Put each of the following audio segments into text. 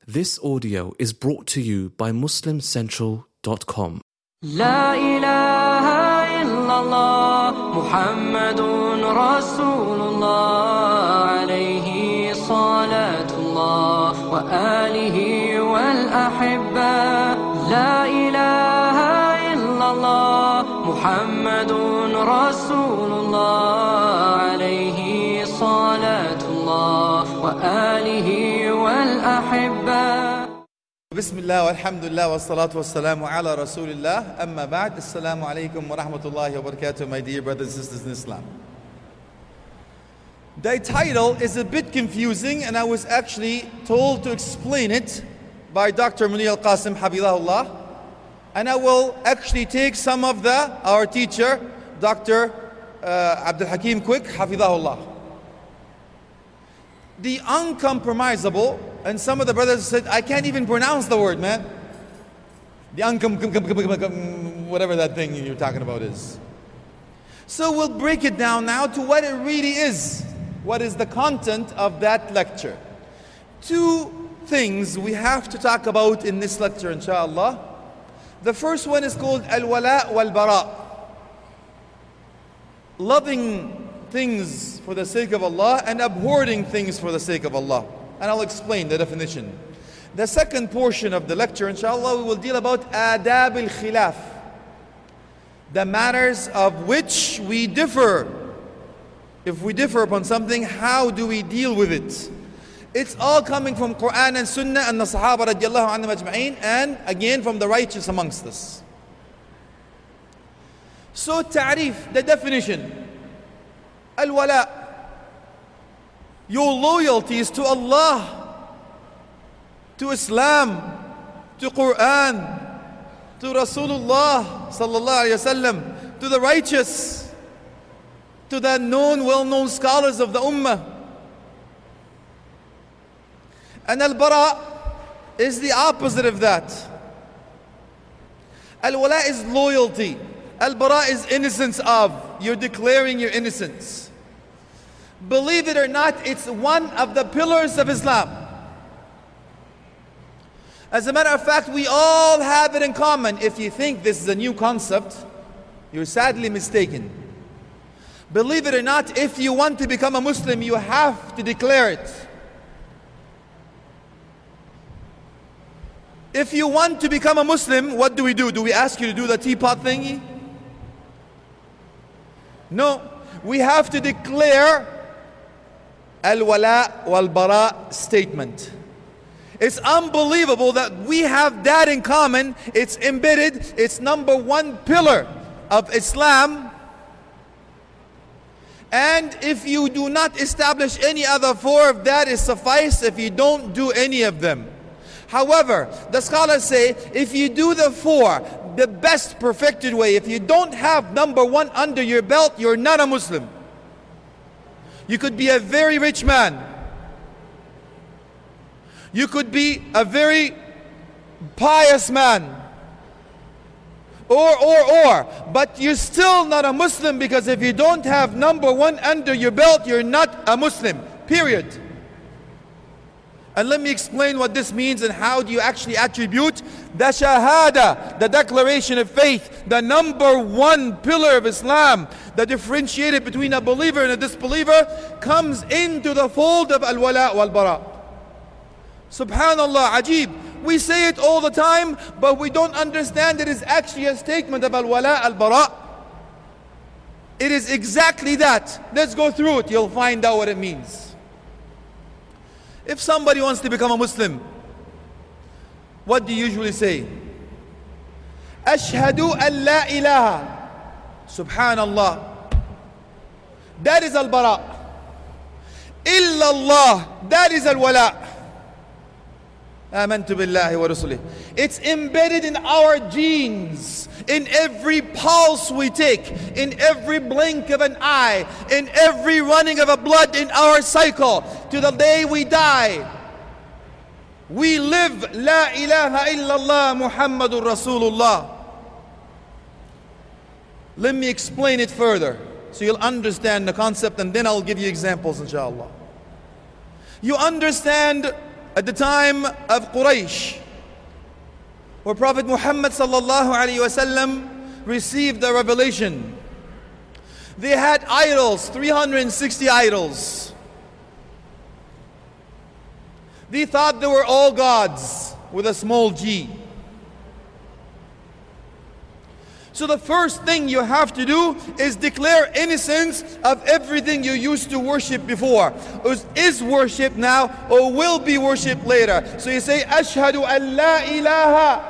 This audio is brought to you by MuslimCentral.com. لا إله إلا الله محمد رسول الله عليه صلاة الله وآله والأحبة لا إله إلا الله محمد رسول الله عليه صلاة الله وآله والأحبة. Bismillah walhamdulillah wa salatu wa salamu ala rasulillah amma ba'd. Assalamu alaikum wa rahmatullahi wa barakatuh, my dear brothers and sisters in Islam. The title is a bit confusing, and I was actually told to explain it by Dr. Munir al-Qasim Hafidhahullah, and I will actually take some of our teacher Dr. Abdul Hakim Quick Hafidhahullah. The uncompromisable, and some of the brothers said, I can't even pronounce the word, man. The whatever that thing you're talking about is. So we'll break it down now to what it really is. What is the content of that lecture? Two things we have to talk about in this lecture, inshallah. The first one is called Al-Wala wal-Bara. Loving things for the sake of Allah and abhorring things for the sake of Allah. And I'll explain the definition. The second portion of the lecture, inshallah, we will deal about adab al-khilaf, the matters of which we differ. If we differ upon something, how do we deal with it? It's all coming from Quran and Sunnah and the Sahaba radiallahu anhum ajma'in, and again from the righteous amongst us. So ta'rif, the definition. Al-Wala, your loyalties to Allah, to Islam, to Quran, to Rasulullah sallallahu alayhi wasallam, to the righteous, to the well-known scholars of the Ummah. And Al-Bara is the opposite of that. Al-Wala is loyalty. Al-Bara is innocence of. You're declaring your innocence. Believe it or not, it's one of the pillars of Islam. As a matter of fact, we all have it in common. If you think this is a new concept, you're sadly mistaken. Believe it or not, if you want to become a Muslim, you have to declare it. If you want to become a Muslim, what do? Do we ask you to do the teapot thingy? No, we have to declare Al-Wala wal-Bara statement. It's unbelievable that we have that in common. It's embedded, it's number one pillar of Islam. And if you do not establish any other four of that, is suffice if you don't do any of them. However, the scholars say, if you do the four, the best perfected way, if you don't have number one under your belt, you're not a Muslim. You could be a very rich man. You could be a very pious man. But you're still not a Muslim, because if you don't have number one under your belt, you're not a Muslim. Period. And let me explain what this means and how do you actually attribute the Shahada, the declaration of faith, the number one pillar of Islam, the differentiated between a believer and a disbeliever, comes into the fold of Al-Wala wal-Bara. Subhanallah, Ajib. We say it all the time, but we don't understand it is actually a statement of Al-Wala al-Bara. It is exactly that. Let's go through it, you'll find out what it means. If somebody wants to become a Muslim, what do you usually say? Ashhadu an la ilaha. Subhanallah. That is Al-Bara. Illallah. That is Al-Wala. Amantu billahi wa rasulih. It's embedded in our genes, in every pulse we take, in every blink of an eye, in every running of a blood in our cycle, to the day we die. We live La ilaha illallah Muhammadur Rasulullah. Let me explain it further so you'll understand the concept, and then I'll give you examples, inshallah. You understand at the time of Quraysh, where Prophet Muhammad sallallahu alaihi wasallam received the revelation, they had idols, 360 idols. They thought they were all gods with a small g. So the first thing you have to do is declare innocence of everything you used to worship before, is worshipped now or will be worshipped later. So you say, Ashhadu an la ilaha.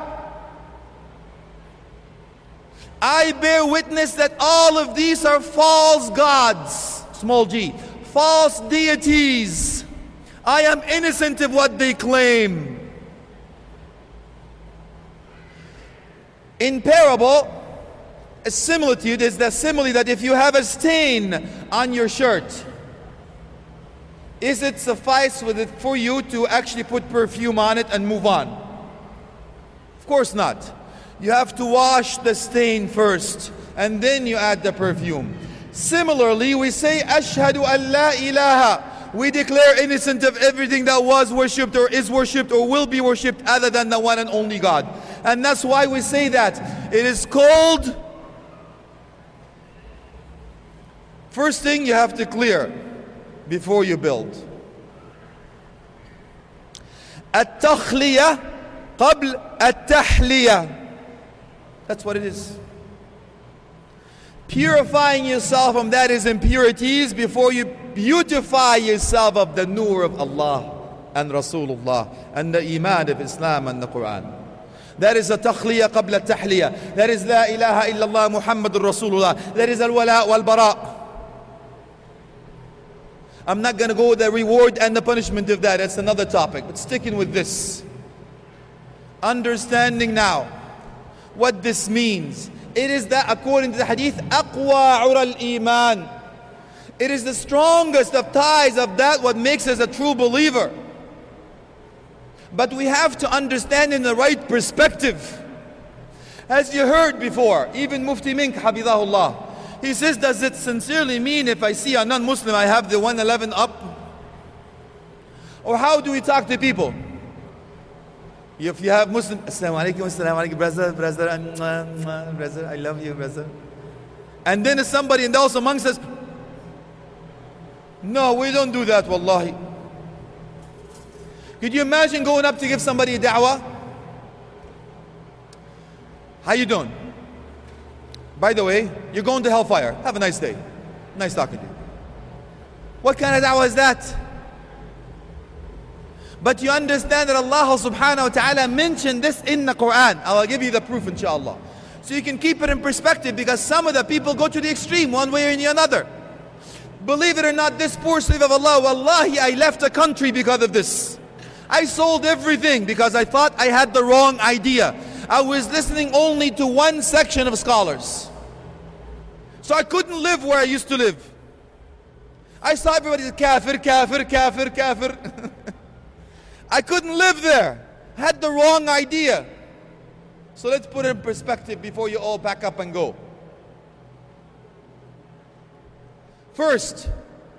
I bear witness that all of these are false gods, small g, false deities. I am innocent of what they claim. In parable, a similitude is the simile that if you have a stain on your shirt, is it suffice with it for you to actually put perfume on it and move on? Of course not. You have to wash the stain first and then you add the perfume. Similarly, we say Ashhadu an la ilaha. We declare innocent of everything that was worshipped or is worshipped or will be worshipped other than the one and only God. And that's why we say that. It is called, first thing you have to clear before you build. التخلية قبل التحلية. That's what it is. Purifying yourself from that is impurities before you beautify yourself of the nur of Allah and Rasulullah and the iman of Islam and the Quran. That is a takhliya qabla tahliya. That is la ilaha illallah Muhammadur Rasulullah. That is al-wala wal-bara. I'm not going to go with the reward and the punishment of that. That's another topic. But sticking with this. Understanding now what this means. It is that according to the hadith, aqwa ural iman. It is the strongest of ties of that what makes us a true believer. But we have to understand in the right perspective. As you heard before, even Mufti Mink, Habibullah, he says, does it sincerely mean if I see a non-Muslim, I have the 111 up? Or how do we talk to people? If you have Muslim, Assalamu alaikum, brother, I love you, brother. And then if somebody else amongst us, no, we don't do that, wallahi. Could you imagine going up to give somebody a da'wah? How you doing? By the way, you're going to hellfire. Have a nice day. Nice talking to you. What kind of da'wah is that? But you understand that Allah subhanahu wa ta'ala mentioned this in the Quran. I'll give you the proof inshallah. So you can keep it in perspective, because some of the people go to the extreme one way or the other. Believe it or not, this poor slave of Allah, wallahi, I left the country because of this. I sold everything because I thought I had the wrong idea. I was listening only to one section of scholars. So I couldn't live where I used to live. I saw everybody say kafir, kafir, kafir, kafir. I couldn't live there. Had the wrong idea. So let's put it in perspective before you all pack up and go. First,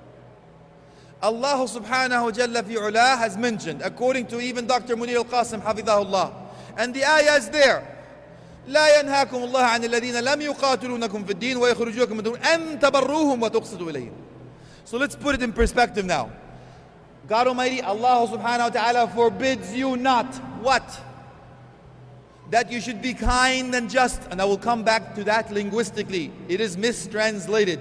Allah subhanahu wa jalla fi ula has mentioned, according to even Dr. Munir al-Qasim hafidhahullah, and the ayah is there. لا ينهاكم الله عن الذين لم يقاتلونكم في الدين ويخرجوكم من دون أن تبروهم وتقسطوا إليهم. So let's put it in perspective now. God Almighty, Allah subhanahu wa ta'ala forbids you not what? That you should be kind and just. And I will come back to that linguistically. It is mistranslated.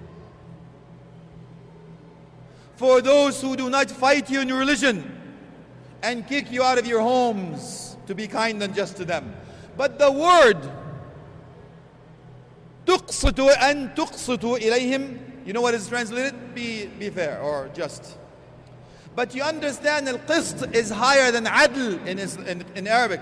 For those who do not fight you in your religion and kick you out of your homes, to be kind and just to them. But the word تُقْسِطُ أَن تُقْسِطُ إِلَيْهِمْ, you know what is translated? Be fair or just. But you understand al-qist is higher than adl in Arabic.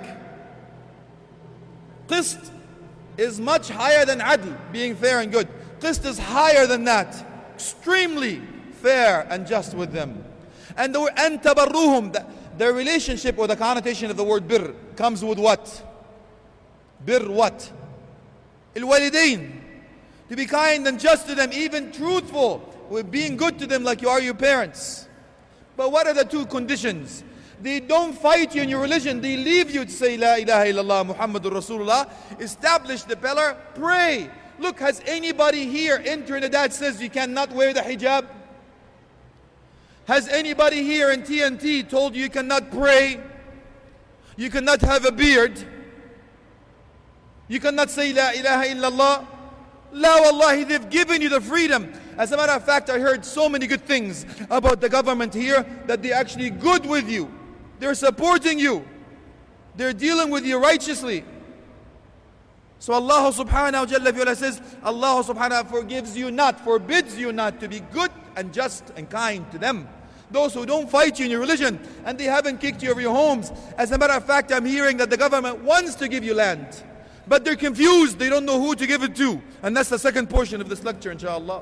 Qist is much higher than adl, being fair and good. Qist is higher than that. Extremely fair and just with them. And the word an tabarruhum, the relationship or the connotation of the word bir comes with what? Bir what? Al-walidain. To be kind and just to them, even truthful with being good to them like you are your parents. But what are the two conditions? They don't fight you in your religion. They leave you to say La ilaha illallah Muhammadur Rasulullah. Establish the pillar. Pray. Look, has anybody here in Trinidad says you cannot wear the hijab? Has anybody here in TNT told you cannot pray? You cannot have a beard? You cannot say La ilaha illallah? La wallahi, they've given you the freedom. As a matter of fact, I heard so many good things about the government here that they're actually good with you. They're supporting you. They're dealing with you righteously. So Allah subhanahu wa ta'ala says, Allah subhanahu wa ta'ala forbids you not to be good and just and kind to them. Those who don't fight you in your religion and they haven't kicked you out of your homes. As a matter of fact, I'm hearing that the government wants to give you land, but they're confused. They don't know who to give it to. And that's the second portion of this lecture, inshallah.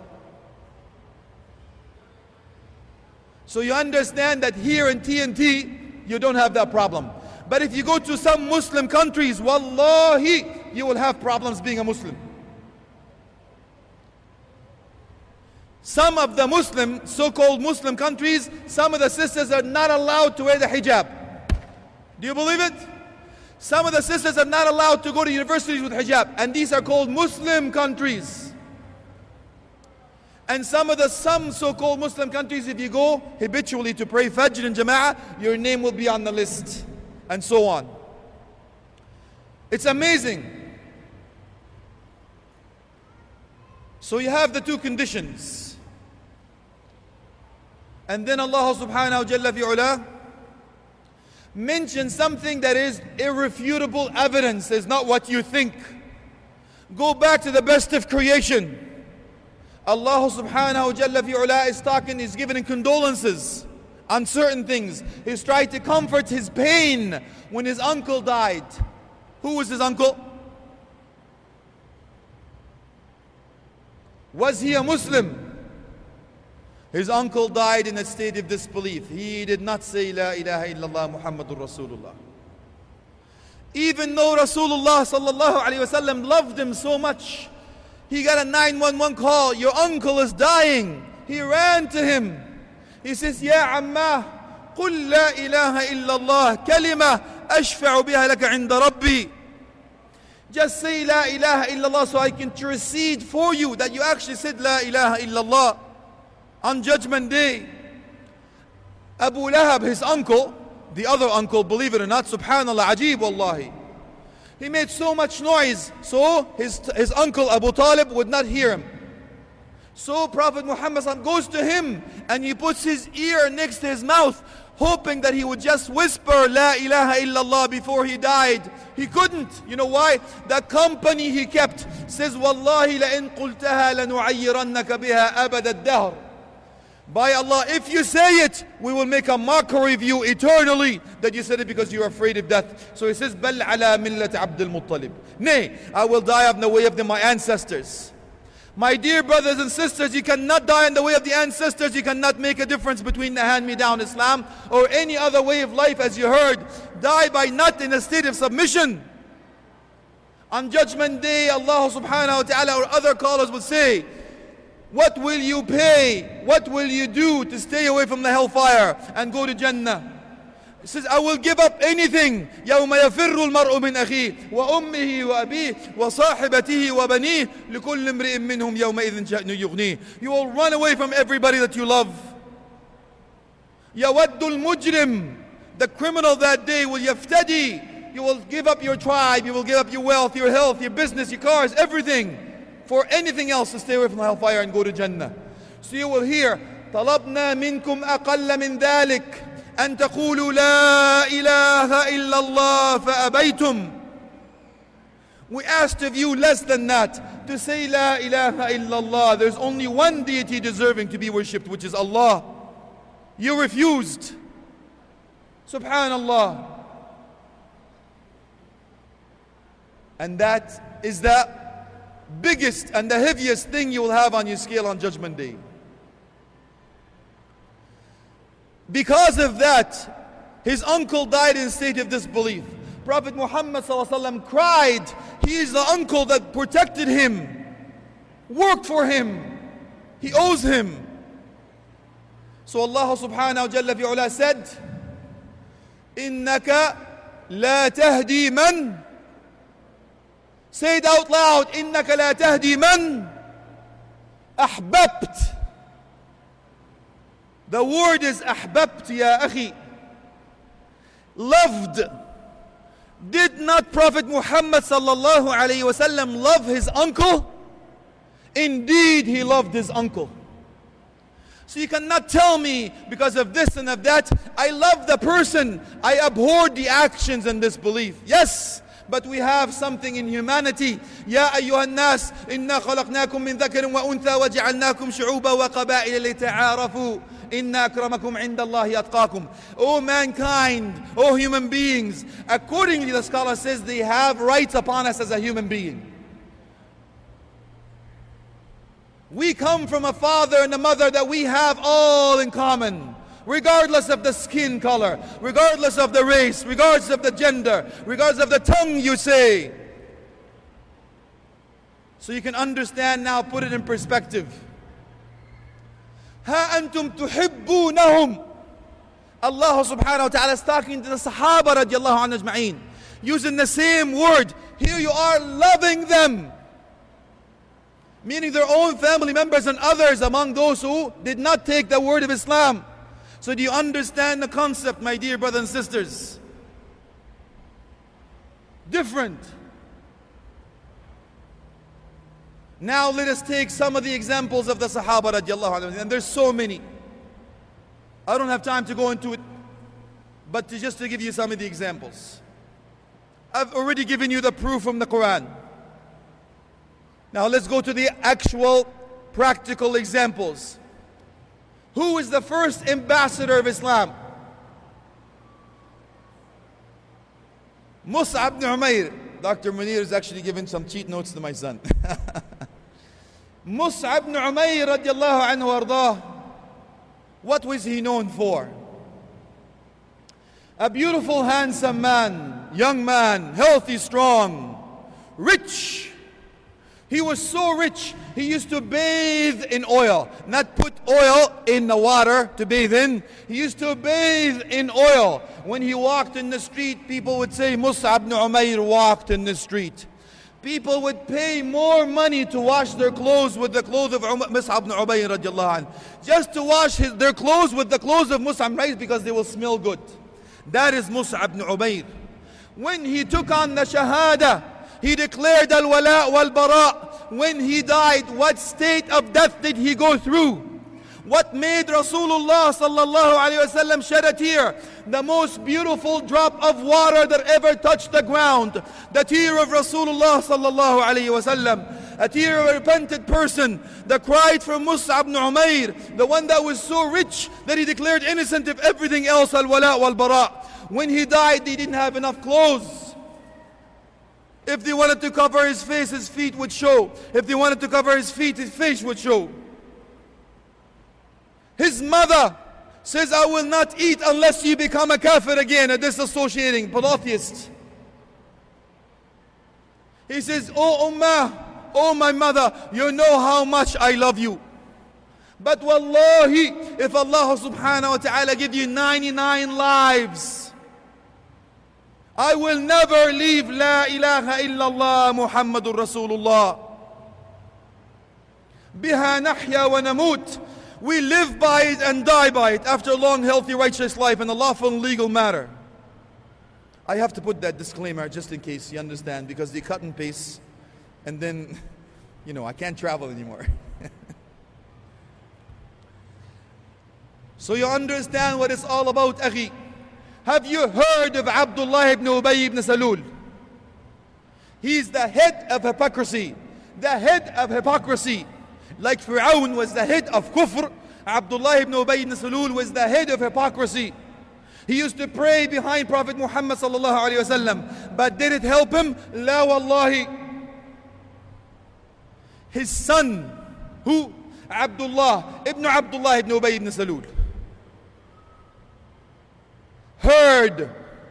So you understand that here in TNT, you don't have that problem. But if you go to some Muslim countries, wallahi, you will have problems being a Muslim. Some of the Muslim, so-called Muslim countries, some of the sisters are not allowed to wear the hijab. Do you believe it? Some of the sisters are not allowed to go to universities with hijab. And these are called Muslim countries. And some so-called Muslim countries, if you go habitually to pray Fajr in Jama'ah, your name will be on the list. And so on. It's amazing. So you have the two conditions. And then Allah subhanahu wa ta'ala mentions something that is irrefutable evidence. It's not what you think. Go back to the best of creation. Allah subhanahu wa ta'ala is talking, He's giving condolences on certain things. He's trying to comfort his pain when his uncle died. Who was his uncle? Was he a Muslim? His uncle died in a state of disbelief. He did not say La ilaha illallah Muhammadur Rasulullah. Even though Rasulullah sallallahu alayhi wasallam loved him so much, he got a 911 call. Your uncle is dying. He ran to him. He says, Ya Ammah, قل لا إله إلا الله كلمة أشفع بها لك عند ربي. Just say La ilaha illallah so I can intercede for you that you actually said La ilaha illallah on Judgment Day. Abu Lahab, his uncle, the other uncle, believe it or not, subhanallah, ajib wallahi. He made so much noise, so his uncle Abu Talib would not hear him. So Prophet Muhammad goes to him and he puts his ear next to his mouth, hoping that he would just whisper La ilaha illallah before he died. He couldn't. You know why? The company he kept says, Wallahi la in qultaha lanu'ayyirannaka biha abad ad-dahr. By Allah, if you say it, we will make a mockery of you eternally that you said it because you're afraid of death. So he says, Bal ala millat Abdul Muttalib. Nay, I will die of the way of my ancestors. My dear brothers and sisters, you cannot die in the way of the ancestors. You cannot make a difference between the hand-me-down Islam or any other way of life, as you heard. Die by not in a state of submission. On Judgment Day, Allah subhanahu wa ta'ala or other callers would say, what will you pay? What will you do to stay away from the hellfire and go to Jannah? He says, I will give up anything. يَوْمَ يَفِرُّ الْمَرْءُ مِنْ أَخِيهِ وَأُمِّهِ وَأَبِيهِ وَصَاحِبَتِهِ وَبَنِيهِ لِكُلِّ امْرِئٍ مِّنْهُمْ يَوْمَئِذٍ شَأْنٌ يُغْنِيهِ. You will run away from everybody that you love. يَوَدُّ الْمُجْرِمِ. The criminal that day will يَفْتَدِي. You will give up your tribe, you will give up your wealth, your health, your business, your cars, everything, for anything else to stay away from the hellfire and go to Jannah. So you will hear, طَلَبْنَا مِنْكُمْ أَقَلَّ مِنْ ذَلِكَ أن تقولوا لا إله إلا الله فأبيتم. We asked of you less than that, to say La ilaha illallah. There's only one deity deserving to be worshipped, which is Allah. You refused. Subhanallah. And that is the biggest and the heaviest thing you will have on your scale on Judgment Day. Because of that, his uncle died in a state of disbelief. Prophet Muhammad ﷺ cried. He is the uncle that protected him, worked for him. He owes him. So Allah subhanahu wa ta'ala said, إنك لا تهدي من. Say it out loud. إنك لا تهدي من أحببت. The word is أحببت يا أخي. Loved. Did not Prophet Muhammad sallallahu alayhi wasallam love his uncle? Indeed, he loved his uncle. So you cannot tell me because of this and of that, I love the person, I abhorred the actions and disbelief. Yes, but we have something in humanity. يا أيها الناس إنا خلقناكم من ذكر وأنثى وجعلناكم شعوبا وقبائل لتعارفوا إن أكرمكم عند الله أتقاكم. O mankind, O human beings, accordingly the scholar says they have rights upon us as a human being. We come from a father and a mother that we have all in common, regardless of the skin color, regardless of the race, regardless of the gender, regardless of the tongue you say. So you can understand now, put it in perspective. ها أنتم تحبونهم. Allah subhanahu wa ta'ala is talking to the Sahaba radiallahu anhu ajma'in, using the same word. Here you are loving them, meaning their own family members and others among those who did not take the word of Islam. So do you understand the concept, my dear brothers and sisters? Different. Now let us take some of the examples of the Sahaba radiallahu anhu, and there's so many. I don't have time to go into it, but just to give you some of the examples. I've already given you the proof from the Quran. Now let's go to the actual practical examples. Who is the first ambassador of Islam? Mus'ab ibn Umair. Dr. Munir is actually giving some cheat notes to my son. Mus'ab ibn Umair radiallahu anhu ardah. What was he known for? A beautiful, handsome man, young man, healthy, strong, rich. He was so rich, he used to bathe in oil. Not put oil in the water to bathe in. He used to bathe in oil. When he walked in the street, people would say, Mus'ab ibn Umair walked in the street. People would pay more money to wash their clothes with the clothes of Mus'ab ibn Umair radiallahu anhu. Just to wash their clothes with the clothes of Mus'ab ibn Umair because they will smell good. That is Mus'ab ibn Umair. When he took on the Shahada, he declared al-wala wal-bara. When he died, what state of death did he go through? What made Rasulullah sallallahu alayhi wasallam shed a tear? The most beautiful drop of water that ever touched the ground. The tear of Rasulullah sallallahu alayhi wasallam. A tear of a repentant person that cried for Mus'ab ibn Umair, the one that was so rich that he declared innocent of everything else, al-wala wal-bara. When he died, he didn't have enough clothes. If they wanted to cover his face, his feet would show. If they wanted to cover his feet, his face would show. His mother says, I will not eat unless you become a kafir again, a disassociating polytheist. He says, Oh Ummah, oh my mother, you know how much I love you. But wallahi, if Allah subhanahu wa ta'ala give you 99 lives, I will never leave La ilaha illallah Muhammadur Rasulullah. Biha nahya wa namut. We live by it and die by it after a long, healthy, righteous life in a lawful and legal matter. I have to put that disclaimer just in case you understand, because they cut and paste and then, I can't travel anymore. So you understand what it's all about, akhi. Have you heard of Abdullah ibn Ubay ibn Salul? He's the head of hypocrisy. The head of hypocrisy. Like Fir'aun was the head of kufr, Abdullah ibn Ubay ibn Salul was the head of hypocrisy. He used to pray behind Prophet Muhammad sallallahu alayhi wasallam. But did it help him? La wallahi. His son, who? Abdullah ibn Ubay ibn Salul, heard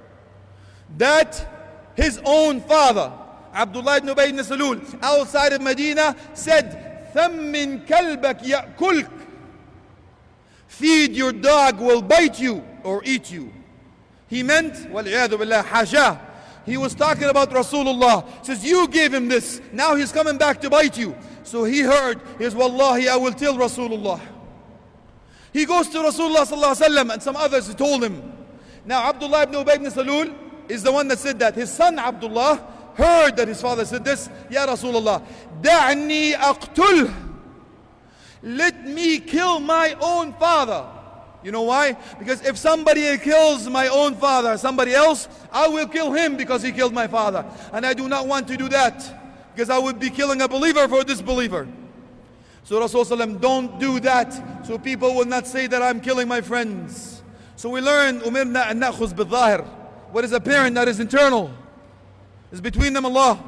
that his own father, Abdullah ibn Ubay ibn Salul, outside of Medina, said, ثَمِّن كَلْبَكْ يَأْكُلْكَ. Feed your dog will bite you or eat you. He meant, وَالْعِيَاذُ بِاللَّهِ حَاشَاهُ. He was talking about Rasulullah. Says, you gave him this. Now he's coming back to bite you. So he heard, he says, Wallahi, I will tell Rasulullah. He goes to Rasulullah sallallahu alaihi wasallam and some others who told him. Now Abdullah ibn Ubay ibn Salul is the one that said that. His son Abdullah heard that his father said this. Ya Rasulullah, da'ni aqtul. Let me kill my own father. You know why? Because if somebody kills my own father, somebody else, I will kill him because he killed my father. And I do not want to do that, because I would be killing a believer for a disbeliever. So Rasulullah, don't do that, so people will not say that I'm killing my friends. So we learn, umirna an na'khuz bil-zahir. What is apparent, that is internal. It's between them Allah.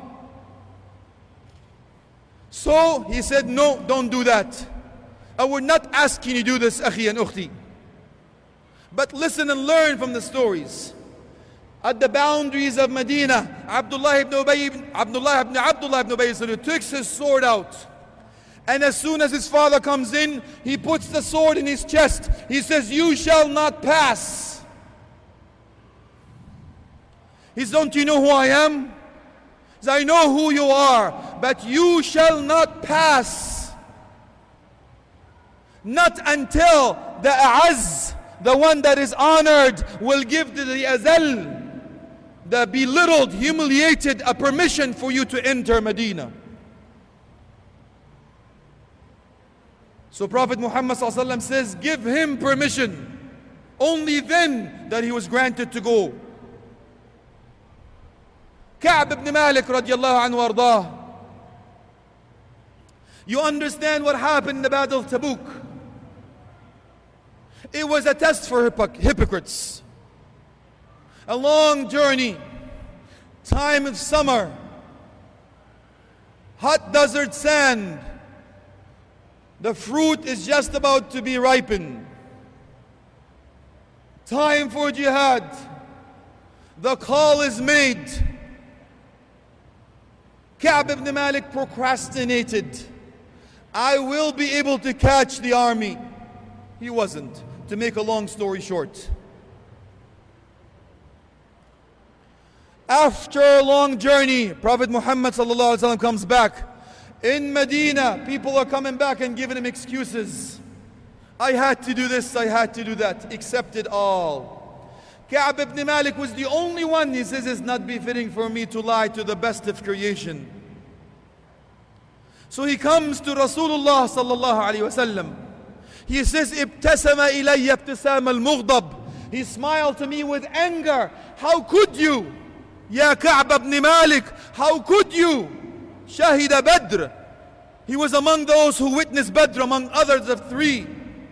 So he said, no, don't do that. I would not ask you to do this, akhi and ukhti. But listen and learn from the stories. At the boundaries of Medina, Abdullah ibn Ubay takes his sword out. And as soon as his father comes in, he puts the sword in his chest. He says, you shall not pass. He says, don't you know who I am? He says, I know who you are, but you shall not pass. Not until the A'az, the one that is honored, will give to the Azal, the belittled, humiliated, a permission for you to enter Medina. So Prophet Muhammad ﷺ says, give him permission. Only then that he was granted to go. Ka'b ibn Malik radiallahu anhu ardah. You understand what happened in the Battle of Tabuk. It was a test for hypocrites. A long journey, time of summer, hot desert sand. The fruit is just about to be ripened. Time for jihad. The call is made. Ka'b ibn Malik procrastinated. I will be able to catch the army. He wasn't. To make a long story short, after a long journey, Prophet Muhammad ﷺ comes back. In Medina, people are coming back and giving him excuses. I had to do this, I had to do that. Accept it all. Ka'b ibn Malik was the only one, he says, it's not befitting for me to lie to the best of creation. So he comes to Rasulullah sallallahu alayhi wasallam. He says, Ibtasama ilayya ibtisam al-mughdab. He smiled to me with anger. How could you? Ya Ka'b ibn Malik, how could you? Shahida Badr. He was among those who witnessed Badr, among others of 3.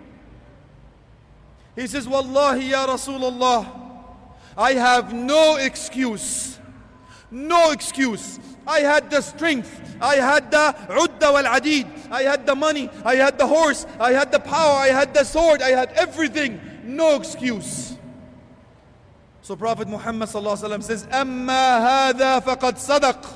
He says, Wallahi ya Rasulullah, I have no excuse. No excuse. I had the strength. I had the udda wal adid. I had the money. I had the horse. I had the power. I had the sword. I had everything. No excuse. So Prophet Muhammad ﷺ says, Amma hadha faqad sadaq.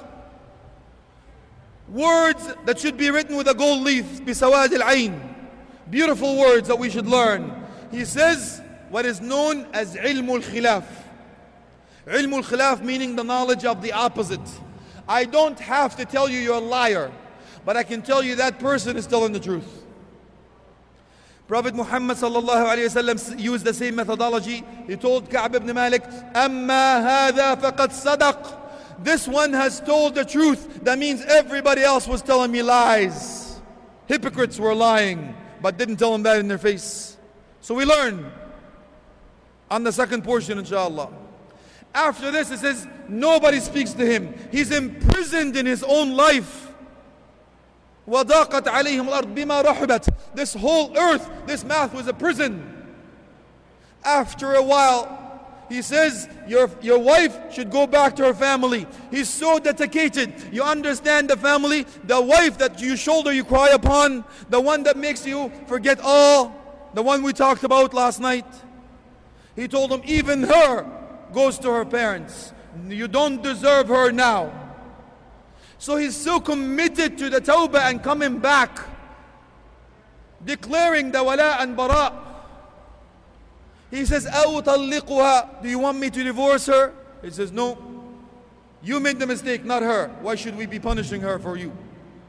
Words that should be written with a gold leaf, bisawad al-ayn. Beautiful words that we should learn. He says what is known as ilm al-khilaf. Ilm al-khilaf meaning the knowledge of the opposite. I don't have to tell you you're a liar, but I can tell you that person is telling the truth. Prophet Muhammad sallallahu alayhi wasallam used the same methodology. He told Ka'b ibn Malik, Amma hadha faqad sadaq. This one has told the truth. That means everybody else was telling me lies. Hypocrites were lying, but didn't tell them that in their face. So we learn on the second portion, inshallah. After this, it says, nobody speaks to him. He's imprisoned in his own life. وَضَاقَتْ عَلَيْهِمُ الْأَرْضُ بِمَا رَحُبَتْ. This whole earth, this mouth was a prison. After a while, he says, your wife should go back to her family. He's so dedicated. You understand the family? The wife that you shoulder, you cry upon. The one that makes you forget all. The one we talked about last night. He told him, even her goes to her parents. You don't deserve her now. So he's so committed to the tawbah and coming back, declaring the wala and bara. He says, أَوْ طَلِّقُهَا, do you want me to divorce her? He says, no. You made the mistake, not her. Why should we be punishing her for you?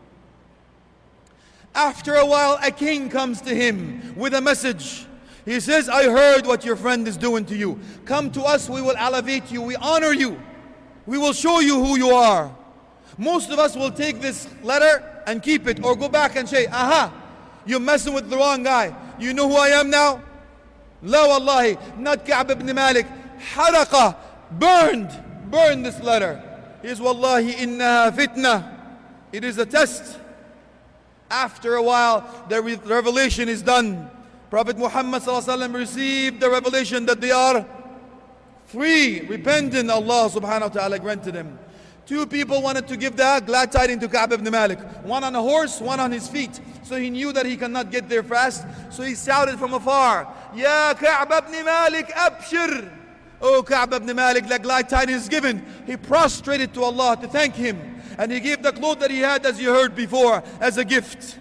After a while, a king comes to him with a message. He says, I heard what your friend is doing to you. Come to us, we will elevate you, we honor you. We will show you who you are. Most of us will take this letter and keep it, or go back and say, aha, you're messing with the wrong guy. You know who I am now? La wallahi, not Ka'b ibn Malik. Haraqa, burned this letter. He says, wallahi innaha fitna. It is a test. After a while, the revelation is done. Prophet Muhammad ﷺ received the revelation that they are free, repentant. Allah subhanahu wa ta'ala granted him. Two people wanted to give the glad tidings to Ka'b ibn Malik. One on a horse, one on his feet. So he knew that he cannot get there fast. So he shouted from afar, Ya Ka'b ibn Malik, abshir. Oh Ka'b ibn Malik, the glad tidings is given. He prostrated to Allah to thank him. And he gave the cloth that he had, as you heard before, as a gift.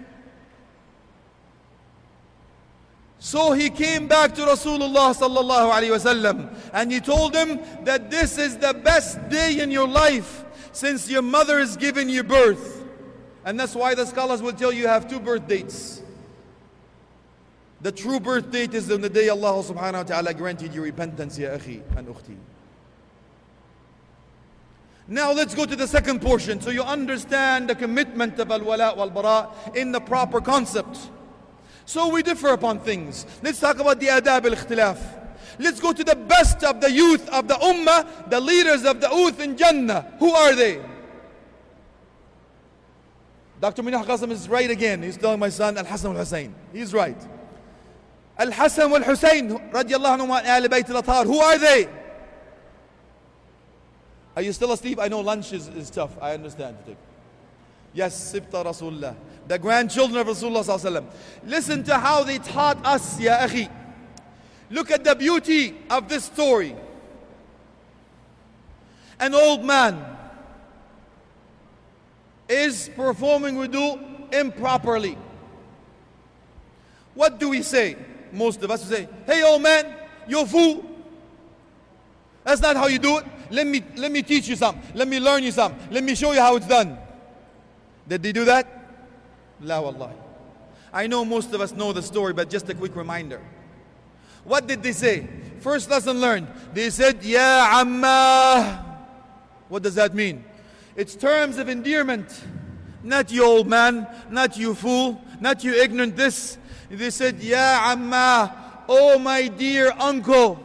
So he came back to Rasulullah sallallahu alaihi wasallam, and he told him that this is the best day in your life since your mother has given you birth. And that's why the scholars will tell you have two birth dates. The true birth date is on the day Allah subhanahu wa ta'ala granted you repentance, ya akhi and ukhti. Now let's go to the second portion so you understand the commitment of al-wala wal-bara in the proper concept. So we differ upon things. Let's talk about the adab al-ikhtilaf. Let's go to the best of the youth of the ummah, the leaders of the youth in Jannah. Who are they? Dr. Minah Qasim is right again. He's telling my son Al-Hasan al-Husayn. He's right. Al-Hasan wal-Husayn radiyallahu anhu wa ahli bayt al-athhar. Who are they? Are you still asleep? I know lunch is tough. I understand. Yes, Sibta Rasulullah. The grandchildren of Rasulullah sallallahu alaihi wasallam. Listen to how they taught us, ya akhi. Look at the beauty of this story. An old man is performing wudu improperly. What do we say? Most of us say, hey old man, you're a fool. That's not how you do it. Let me teach you something. Let me learn you something. Let me show you how it's done. Did they do that? La wallahi. I know most of us know the story, but just a quick reminder. What did they say? First lesson learned. They said, Ya Amma. What does that mean? It's terms of endearment. Not you old man, not you fool, not you ignorant this. They said, Ya Amma, oh my dear uncle.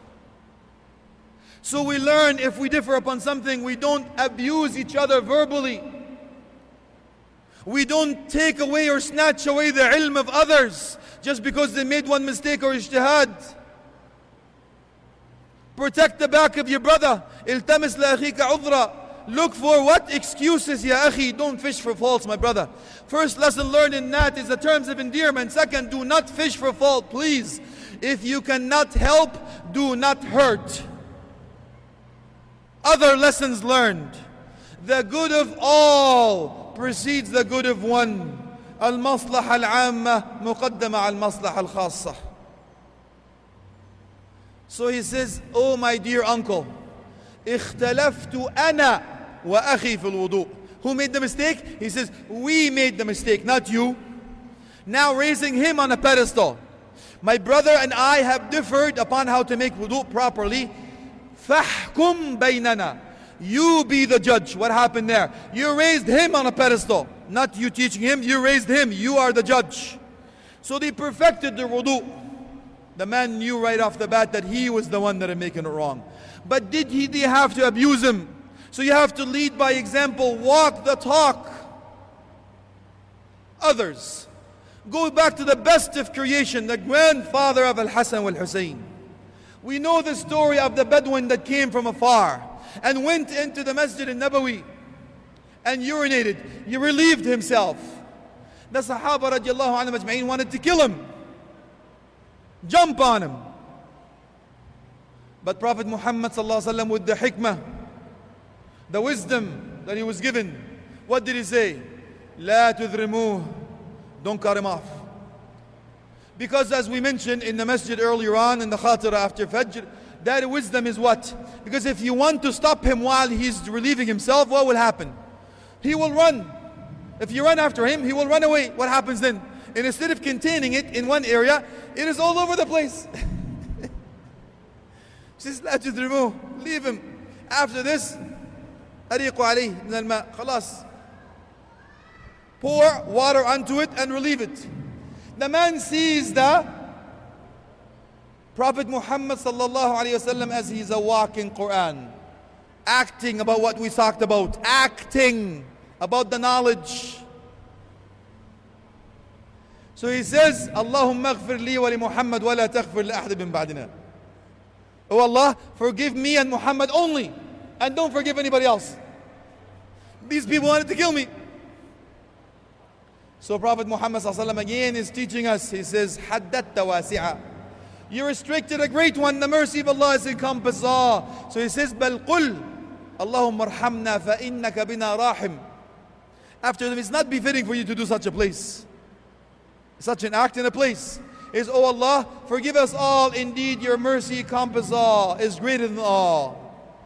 So we learn if we differ upon something, we don't abuse each other verbally. We don't take away or snatch away the ilm of others just because they made one mistake or ijtihad. Protect the back of your brother. Iltamis la akhika udra. Look for what? Excuses, ya akhi. Don't fish for faults, my brother. First lesson learned in that is the terms of endearment. Second, do not fish for fault, please. If you cannot help, do not hurt. Other lessons learned. The good of all precedes the good of one. Al-maslaha al-amma muqaddama al-maslaha al-khassa. So he says, oh my dear uncle, اختلفت أنا وأخي في الوضوء. Who made the mistake? He says, we made the mistake, not you. Now raising him on a pedestal. My brother and I have differed upon how to make wudu properly. فَحْكُمْ بَيْنَنَا. You be the judge. What happened there? You raised him on a pedestal. Not you teaching him, you raised him. You are the judge. So they perfected the wudu. The man knew right off the bat that he was the one that had making it wrong. But did they have to abuse him? So you have to lead by example, walk the talk. Others. Go back to the best of creation, the grandfather of Al-Hasan wal-Husayn. We know the story of the Bedouin that came from afar and went into the Masjid al-Nabawi and urinated. He relieved himself. The Sahaba radiallahu anhum ajma'in wanted to kill him, jump on him. But Prophet Muhammad sallallahu alaihi wasallam, with the hikmah, the wisdom that he was given, what did he say? La tudrimuh. Don't cut him off. Because as we mentioned in the masjid earlier on, in the khatira after Fajr, that wisdom is what? Because if you want to stop him while he's relieving himself, what will happen? He will run. If you run after him, he will run away. What happens then? And instead of containing it in one area, it is all over the place. Just لا تضربوه. Leave him. After this, أريقوا عليه من الماء. خلاص. Pour water onto it and relieve it. The man sees the Prophet Muhammad sallallahu alayhi wasallam as he's a walking Quran, acting about what we talked about, acting about the knowledge. So he says, Allahumma aghfir li wa li Muhammad wa la taghfir li ahad min ba'dina. Oh Allah, forgive me and Muhammad only, and don't forgive anybody else. These people wanted to kill me. So Prophet Muhammad sallallahu alaihi wasallam again is teaching us. He says, Haddatta wasi'a. You restricted a great one. The mercy of Allah is encompassed all. So he says, Bal qul, Allahumma arhamna fa innaka bina rahim. After them, it's not befitting for you to do such a place, such an act in a place. Is, oh Allah, forgive us all. Indeed, your mercy encompasses all, is greater than all.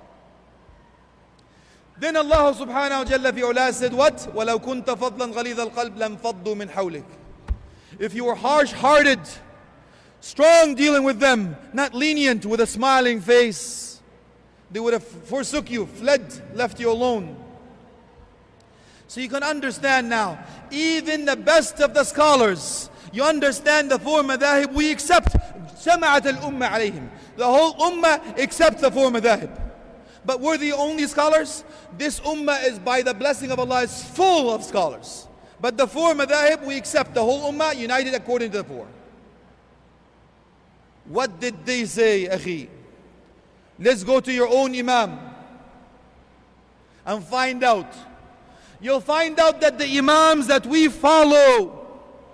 Then Allah subhanahu wa jalla fi ula said what? وَلَوْ كُنْتَ فَضْلًا غَلِيظَ الْقَلْبِ لَمْ فَضُّوا مِنْ حَوْلِكَ. If you were harsh-hearted, strong dealing with them, not lenient with a smiling face, they would have forsook you, fled, left you alone. So you can understand now, even the best of the scholars, you understand the four madahib we accept. سَمَعَتَ الْأُمَّةِ عَلَيْهِمْ. The whole ummah accepts the four madahib. But we're the only scholars. This ummah is, by the blessing of Allah, is full of scholars. But the four madahib we accept, the whole ummah united according to the four. What did they say, akhi? Let's go to your own imam and find out. You'll find out that the imams that we follow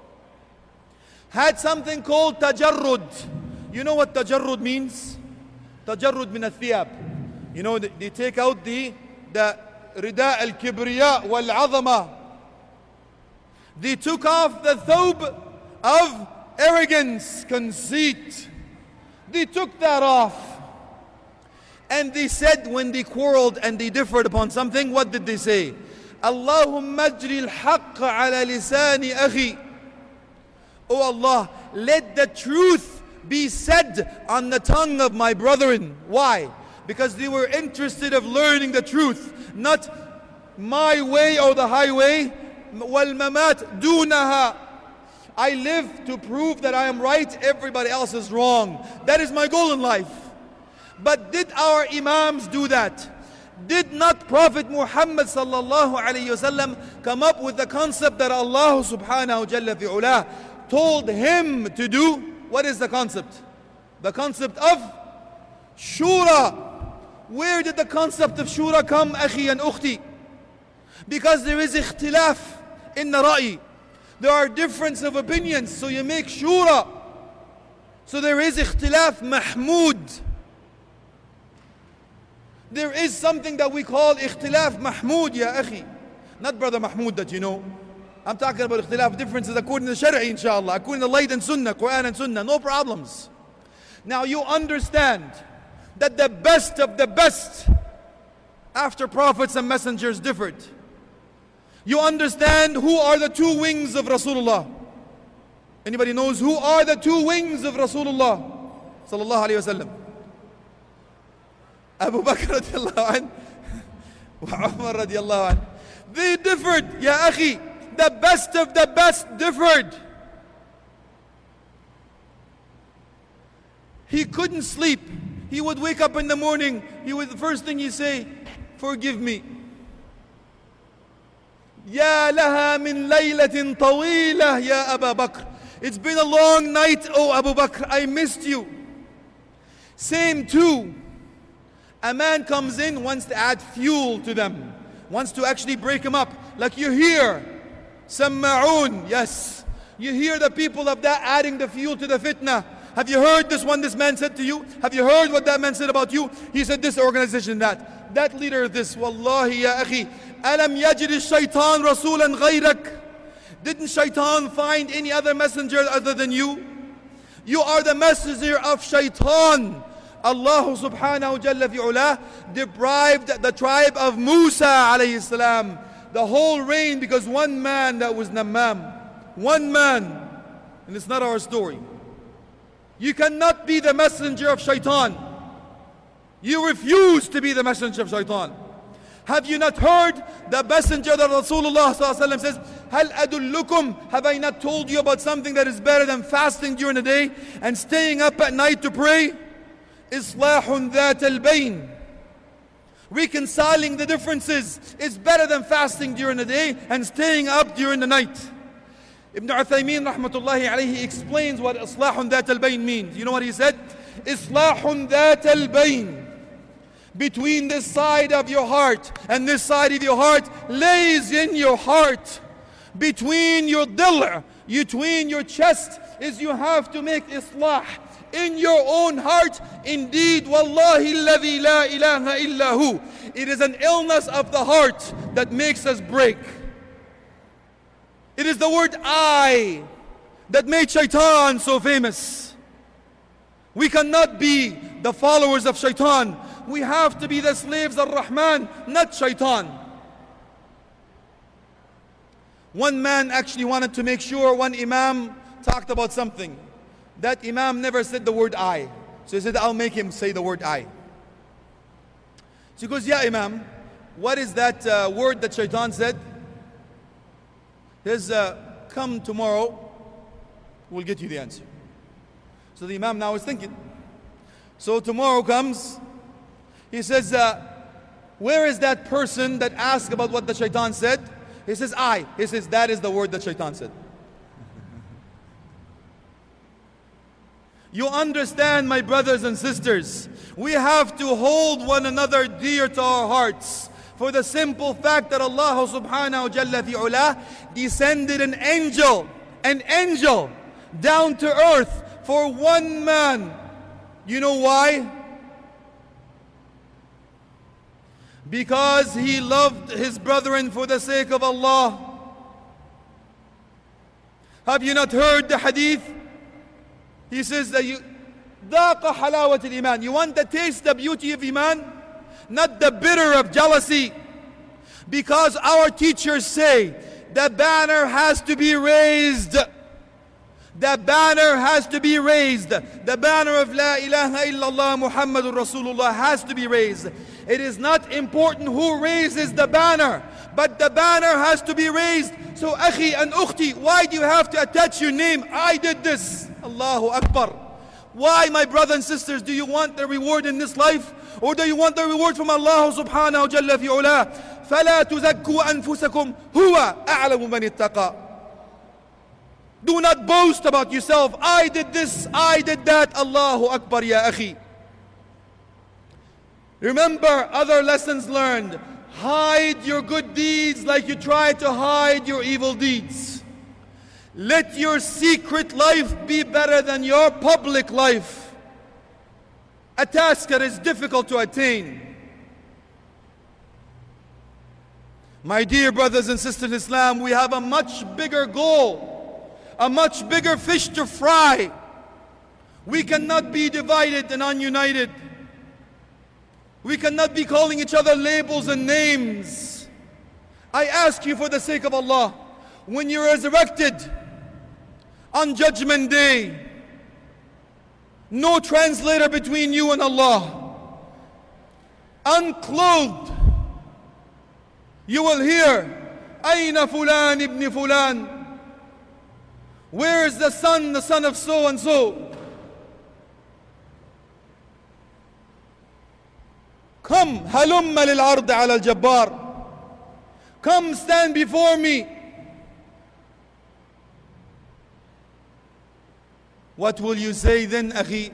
had something called tajarrud. You know what tajarrud means? Tajarrud min al-thiyab. You know, they take out the rida al-kibriya wal-azama. They took off the thawb of arrogance, conceit. They took that off. And they said, when they quarreled and they differed upon something, what did they say? Allahumma ajri al-haqq ala lisani akhi. Oh Allah, let the truth be said on the tongue of my brethren. Why? Because they were interested of learning the truth, not my way or the highway. وَالْمَمَاتْ دُونَهَا. I live to prove that I am right, everybody else is wrong. That is my goal in life. But did our imams do that? Did not Prophet Muhammad sallallahu alayhi wasallam come up with the concept that Allah subhanahu wa jalla fi'ula told him to do? What is the concept? The concept of shura. Where did the concept of shura come, akhi and ukhti? Because there is ikhtilaf in the ra'i. There are difference of opinions, so you make shura. So there is ikhtilaf mahmud. There is something that we call ikhtilaf mahmud, ya akhi. Not brother Mahmoud that you know. I'm talking about ikhtilaf differences according to Shari'i, inshallah, according to light and sunnah, Quran and sunnah, no problems. Now you understand that the best of the best after prophets and messengers differed. You understand who are the two wings of Rasulullah? Anybody knows who are the two wings of Rasulullah sallallahu alayhi wasallam? Abu Bakr radiallahu anh wa Umar radiallahu anh. They differed, ya akhi. The best of the best differed. He couldn't sleep. He would wake up in the morning. The first thing he say, forgive me. Ya laha min laylatin taweelah ya Abu Bakr. It's been a long night, oh Abu Bakr, I missed you. Same too. A man comes in, wants to add fuel to them, wants to actually break them up. Like you hear, Samma'un, yes. You hear the people of that adding the fuel to the fitna. Have you heard this man said to you? Have you heard what that man said about you? He said this organization, that leader this. Wallahi ya akhi, alam yajri shaitan rasulan ghayrak. Didn't shaitan find any other messenger other than you? You are the messenger of shaitan. Allah subhanahu jalla fi'ula deprived the tribe of Musa alayhi salam the whole reign because one man that was Nammam. One man. And it's not our story. You cannot be the messenger of shaitan. You refuse to be the messenger of shaitan. Have you not heard the messenger that Rasulullah says, Hal adullukum, have I not told you about something that is better than fasting during the day and staying up at night to pray? Islahun dhat al-bayn. Reconciling the differences is better than fasting during the day and staying up during the night. Ibn Uthaymeen rahmatullahi alayhi explains what Islahun dhat al-bayn means. You know what he said? Islahun dhat al-bayn. Between this side of your heart and this side of your heart lays in your heart. Between your dil', between your chest, is you have to make islah in your own heart. Indeed, wallahi alladhi la ilaha illa hu. It is an illness of the heart that makes us break. It is the word I that made shaitan so famous. We cannot be the followers of shaitan. We have to be the slaves of Rahman, not shaitan. One man actually wanted to make sure one imam talked about something. That imam never said the word I. So he said, I'll make him say the word I. So he goes, yeah, imam, what is that word that shaitan said? He says, come tomorrow, we'll get you the answer. So the imam now is thinking. So tomorrow comes, he says, where is that person that asked about what the shaitan said? He says, I. He says, that is the word that shaitan said. You understand, my brothers and sisters, we have to hold one another dear to our hearts for the simple fact that Allah subhanahu jalla fi'ula descended an angel down to earth for one man. You know why? Because he loved his brethren for the sake of Allah. Have you not heard the hadith? He says that you ذاق حلاوة الإيمان. You want to taste the beauty of Iman, not the bitter of jealousy. Because our teachers say the banner has to be raised. The banner has to be raised. The banner of La ilaha illallah Muhammadur Rasulullah has to be raised. It is not important who raises the banner, but the banner has to be raised. So akhi and ukhti, why do you have to attach your name? I did this. Allahu Akbar. Why, my brothers and sisters, do you want the reward in this life? Or do you want the reward from Allah subhanahu jalla fi'ula? فَلَا تُزَكُّوا أَنفُسَكُمْ هُوَ أَعْلَمُ مَنِ اتَّقَى. Do not boast about yourself. I did this, I did that. Allahu Akbar ya akhi. Remember other lessons learned. Hide your good deeds like you try to hide your evil deeds. Let your secret life be better than your public life. A task that is difficult to attain. My dear brothers and sisters in Islam, we have a much bigger goal, a much bigger fish to fry. We cannot be divided and ununited. We cannot be calling each other labels and names. I ask you for the sake of Allah, when you're resurrected on Judgment Day, no translator between you and Allah, unclothed, you will hear, Aina fulan ibn fulan? Where is the son of so and so? Come, halumma lil ard ala al jabbar. Come stand before me. What will you say then, akhi?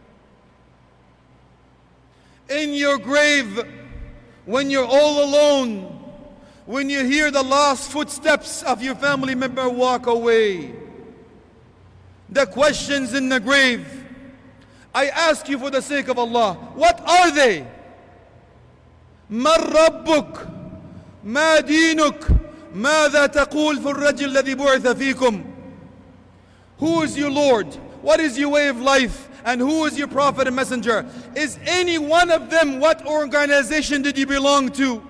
In your grave, when you're all alone, when you hear the last footsteps of your family member walk away, the questions in the grave, I ask you for the sake of Allah, what are they? من ربك؟ ما دينك؟ ماذا تقول في الرجل الذي بعث فيكم? Who is your Lord? What is your way of life? And who is your prophet and messenger? Is any one of them, what organization did you belong to?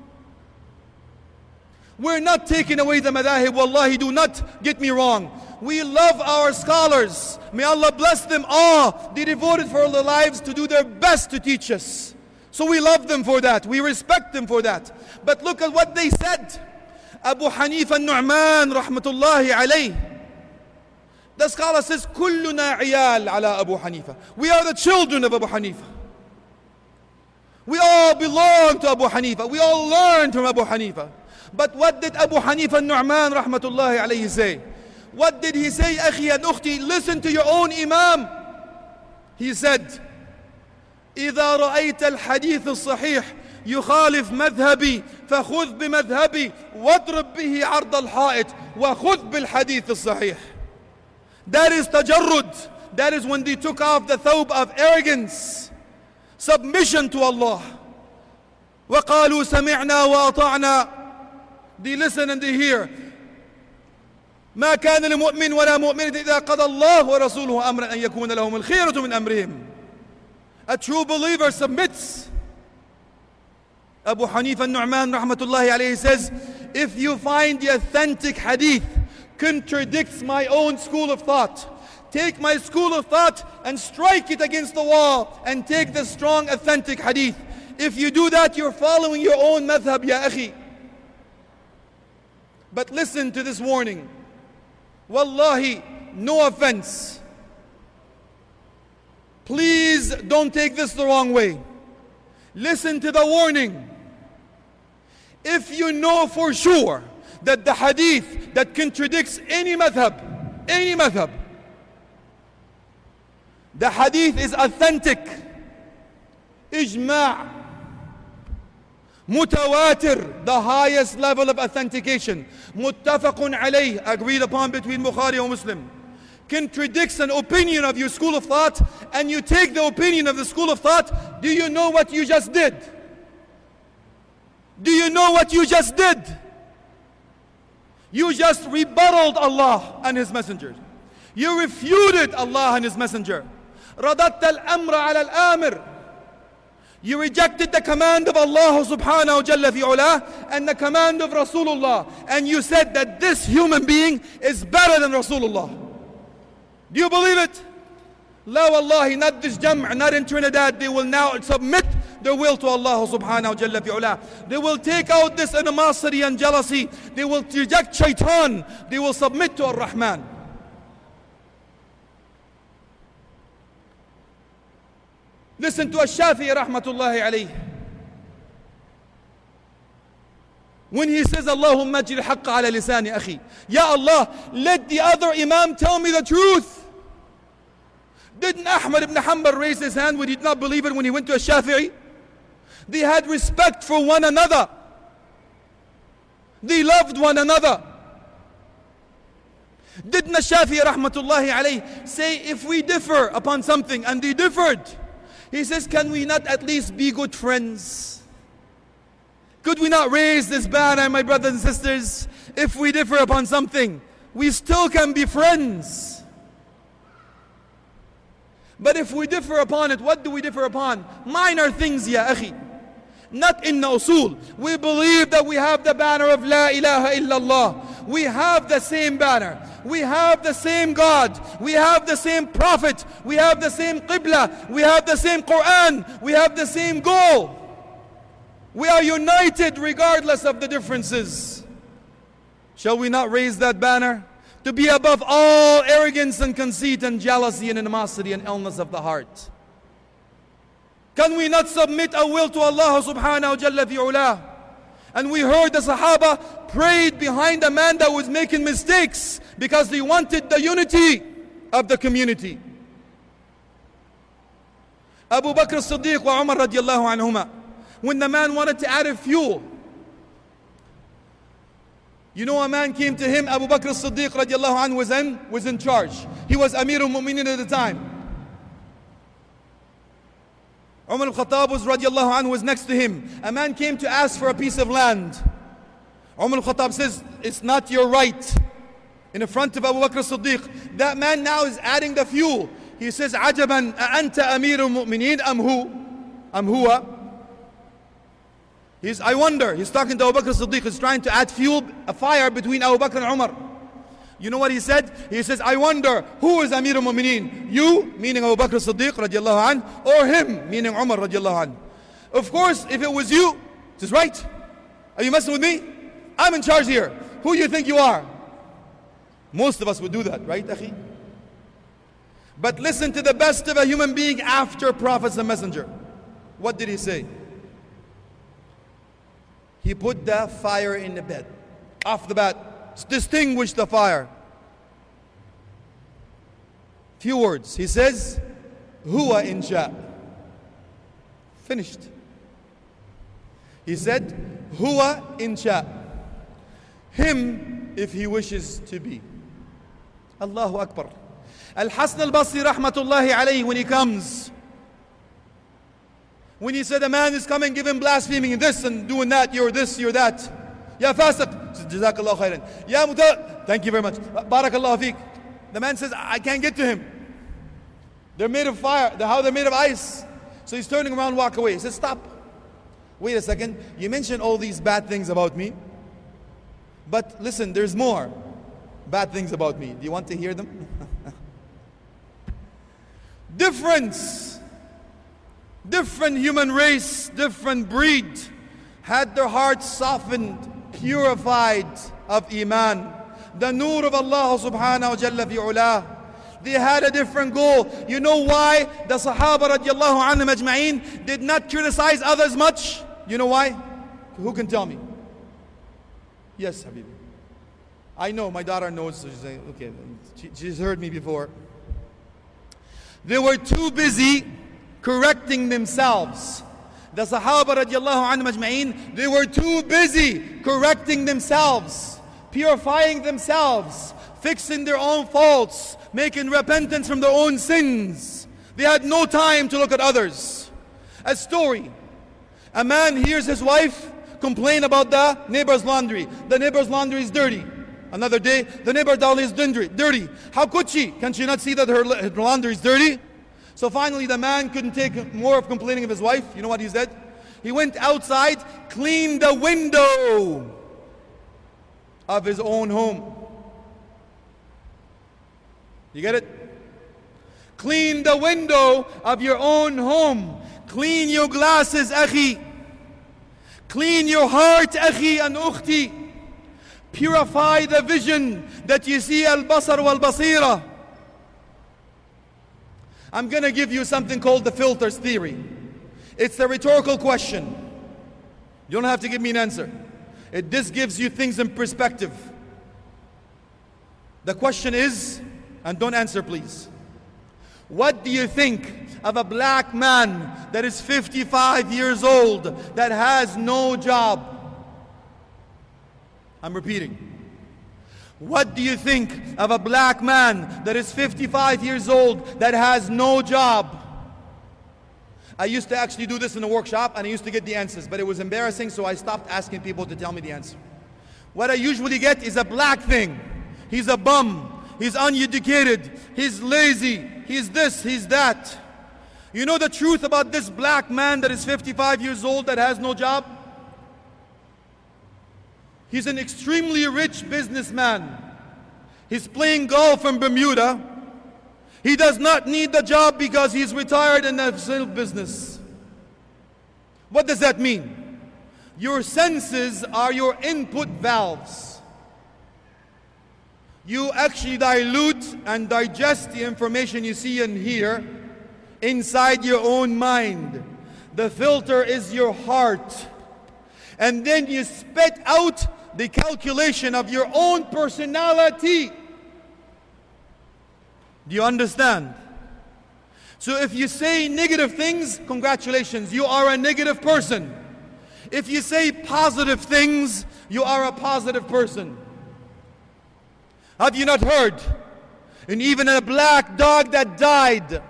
We're not taking away the madahib, wallahi, do not get me wrong. We love our scholars. May Allah bless them all. They devoted for their lives to do their best to teach us. So we love them for that. We respect them for that. But look at what they said. Abu Hanifa al-Nu'man rahmatullahi alayh. The scholar says, كلنا عيال على أبو حنيفة. We are the children of Abu Hanifa. We all belong to Abu Hanifa. We all learned from Abu Hanifa. But what did Abu Hanifa al-Nu'man rahmatullahi alayhi say? What did he say, أخي and أختي? Listen to your own Imam. He said, إذا رأيت الحديث الصحيح يخالف مذهبي فخذ بمذهبي واضرب به عرض الحائط وخذ بالحديث الصحيح. That is tajarrud. That is when they took off the thawb of arrogance, submission to Allah. وقالوا سمعنا وأطعنا. They listen and they hear. ما كان لمؤمن ولا مؤمنة إذا قضى الله ورسوله أمرا أن يكون لهم الخيرة من أمرهم. A true believer submits. Abu Hanifa al-Nu'man rahmatullahi alayhi says, if you find the authentic hadith contradicts my own school of thought, take my school of thought and strike it against the wall and take the strong authentic hadith. If you do that, you're following your own madhab, ya akhi. But listen to this warning. Wallahi, no offense. Please don't take this the wrong way. Listen to the warning. If you know for sure that the hadith that contradicts any madhab, the hadith is authentic, ijma', mutawatir, the highest level of authentication, muttafaqun alayh, agreed upon between Bukhari and Muslim, contradicts an opinion of your school of thought, and you take the opinion of the school of thought, do you know what you just did? Do you know what you just did? You just rebutted Allah and His Messenger. You refuted Allah and His Messenger. رَدَدْتَ الْأَمْرَ عَلَى الْآمِرِ. You rejected the command of Allah subhanahu wa jalla fi ula and the command of Rasulullah, and you said that this human being is better than Rasulullah. Do you believe it? La wallahi, not this jam', not in Trinidad. They will now submit their will to Allah subhanahu wa jalla fi ula. They will take out this animosity and jealousy. They will reject shaitan. They will submit to Ar-Rahman. Listen to Ash-Shafi'i rahmatullahi alayhi. When he says, Allahumma ajri haqqa ala lisani akhi. Ya Allah, let the other Imam tell me the truth. Didn't Ahmad ibn Hanbal raise his hand when he did not believe it when he went to Ash-Shafi'i? They had respect for one another. They loved one another. Didn't Ash-Shafi'i rahmatullahi alayhi say, if we differ upon something, and they differed, he says, can we not at least be good friends? Could we not raise this banner, my brothers and sisters? If we differ upon something, we still can be friends. But if we differ upon it, what do we differ upon? Minor things, ya akhi. Not in the usul. We believe that we have the banner of La ilaha illallah. We have the same banner. We have the same God. We have the same Prophet. We have the same Qibla. We have the same Quran. We have the same goal. We are united regardless of the differences. Shall we not raise that banner? To be above all arrogance and conceit and jealousy and animosity and illness of the heart. Can we not submit our will to Allah subhanahu wa jalla fi ula? And we heard the Sahaba prayed behind a man that was making mistakes because they wanted the unity of the community. Abu Bakr as-Siddiq wa Umar radiallahu anhuma, when the man wanted to add fuel, you know, a man came to him, Abu Bakr as-Siddiq radiallahu anhu was in charge. He was Amir al-Mu'minin at the time. Umar al-Khattab was radiallahu anhu was next to him. A man came to ask for a piece of land. Umar al-Khattab says, it's not your right. in the front of Abu Bakr as-Siddiq. That man now is adding the fuel. He says, عَجَبًا أَأَنْتَ أَمِيرُ الْمُؤْمِنِينَ أَمْ هُوَ. I wonder, he's talking to Abu Bakr as-Siddiq, he's trying to add fuel, a fire between Abu Bakr and Umar. You know what he said? He says, I wonder, who is Amir al-Mu'mineen? You, meaning Abu Bakr as-Siddiq radiallahu anh, or him, meaning Umar radiallahu anh. Of course, if it was you, he says, right? Are you messing with me? I'm in charge here. Who do you think you are? Most of us would do that, right, akhi? But listen to the best of a human being after Prophet and Messenger. What did he say? He put the fire in the bed. Off the bat, distinguish the fire. Few words. He says, Huwa in sha. Finished. He said, Huwa in sha. Him if he wishes to be. Allahu Akbar. Al-Hasan al-Basri rahmatullahi alayhi, when he comes, when he said a man is coming, give him blaspheming this and doing that, you're this, you're that. Ya fasiq, jazakallahu khairan. Ya muta, thank you very much. Barakallahu feek. The man says, I can't get to him. They're made of fire. How they're made of ice. So he's turning around, walk away. He says, stop. Wait a second. You mentioned all these bad things about me. But listen, there's more bad things about me. Do you want to hear them? Different human race, different breed, had their hearts softened, purified of Iman. The nur of Allah subhanahu wa jalla fi ulah. They had a different goal. You know why the Sahaba radiallahu anhum ajma'een did not criticize others much? You know why? Who can tell me? Yes, Habibi. I know, my daughter knows, so she's saying, okay, she's heard me before. They were too busy correcting themselves. The Sahaba radiallahu anhum ajma'een, they were too busy correcting themselves, purifying themselves, fixing their own faults, making repentance from their own sins. They had no time to look at others. A story. A man hears his wife complain about the neighbor's laundry. The neighbor's laundry is dirty. Another day, the neighbor's laundry is dirty. How could she? Can she not see that her laundry is dirty? So finally the man couldn't take more of complaining of his wife. You know what he said? He went outside, cleaned the window of his own home. You get it? Clean the window of your own home. Clean your glasses, akhi. Clean your heart, akhi and ukhti. Purify the vision that you see, al-basar wal-basira. I'm going to give you something called the filters theory. It's a rhetorical question. You don't have to give me an answer. This gives you things in perspective. The question is, and don't answer please, what do you think of a black man that is 55 years old that has no job? I'm repeating. What do you think of a black man that is 55 years old that has no job? I used to actually do this in a workshop and I used to get the answers, but it was embarrassing, so I stopped asking people to tell me the answer. What I usually get is a black thing. He's a bum. He's uneducated. He's lazy. He's this, he's that. You know the truth about this black man that is 55 years old that has no job? He's an extremely rich businessman. He's playing golf in Bermuda. He does not need the job because he's retired in the silk business. What does that mean? Your senses are your input valves. You actually dilute and digest the information you see and hear inside your own mind. The filter is your heart. And then you spit out the calculation of your own personality. Do you understand? So if you say negative things, congratulations, you are a negative person. If you say positive things, you are a positive person. Have you not heard? And even a black dog that died.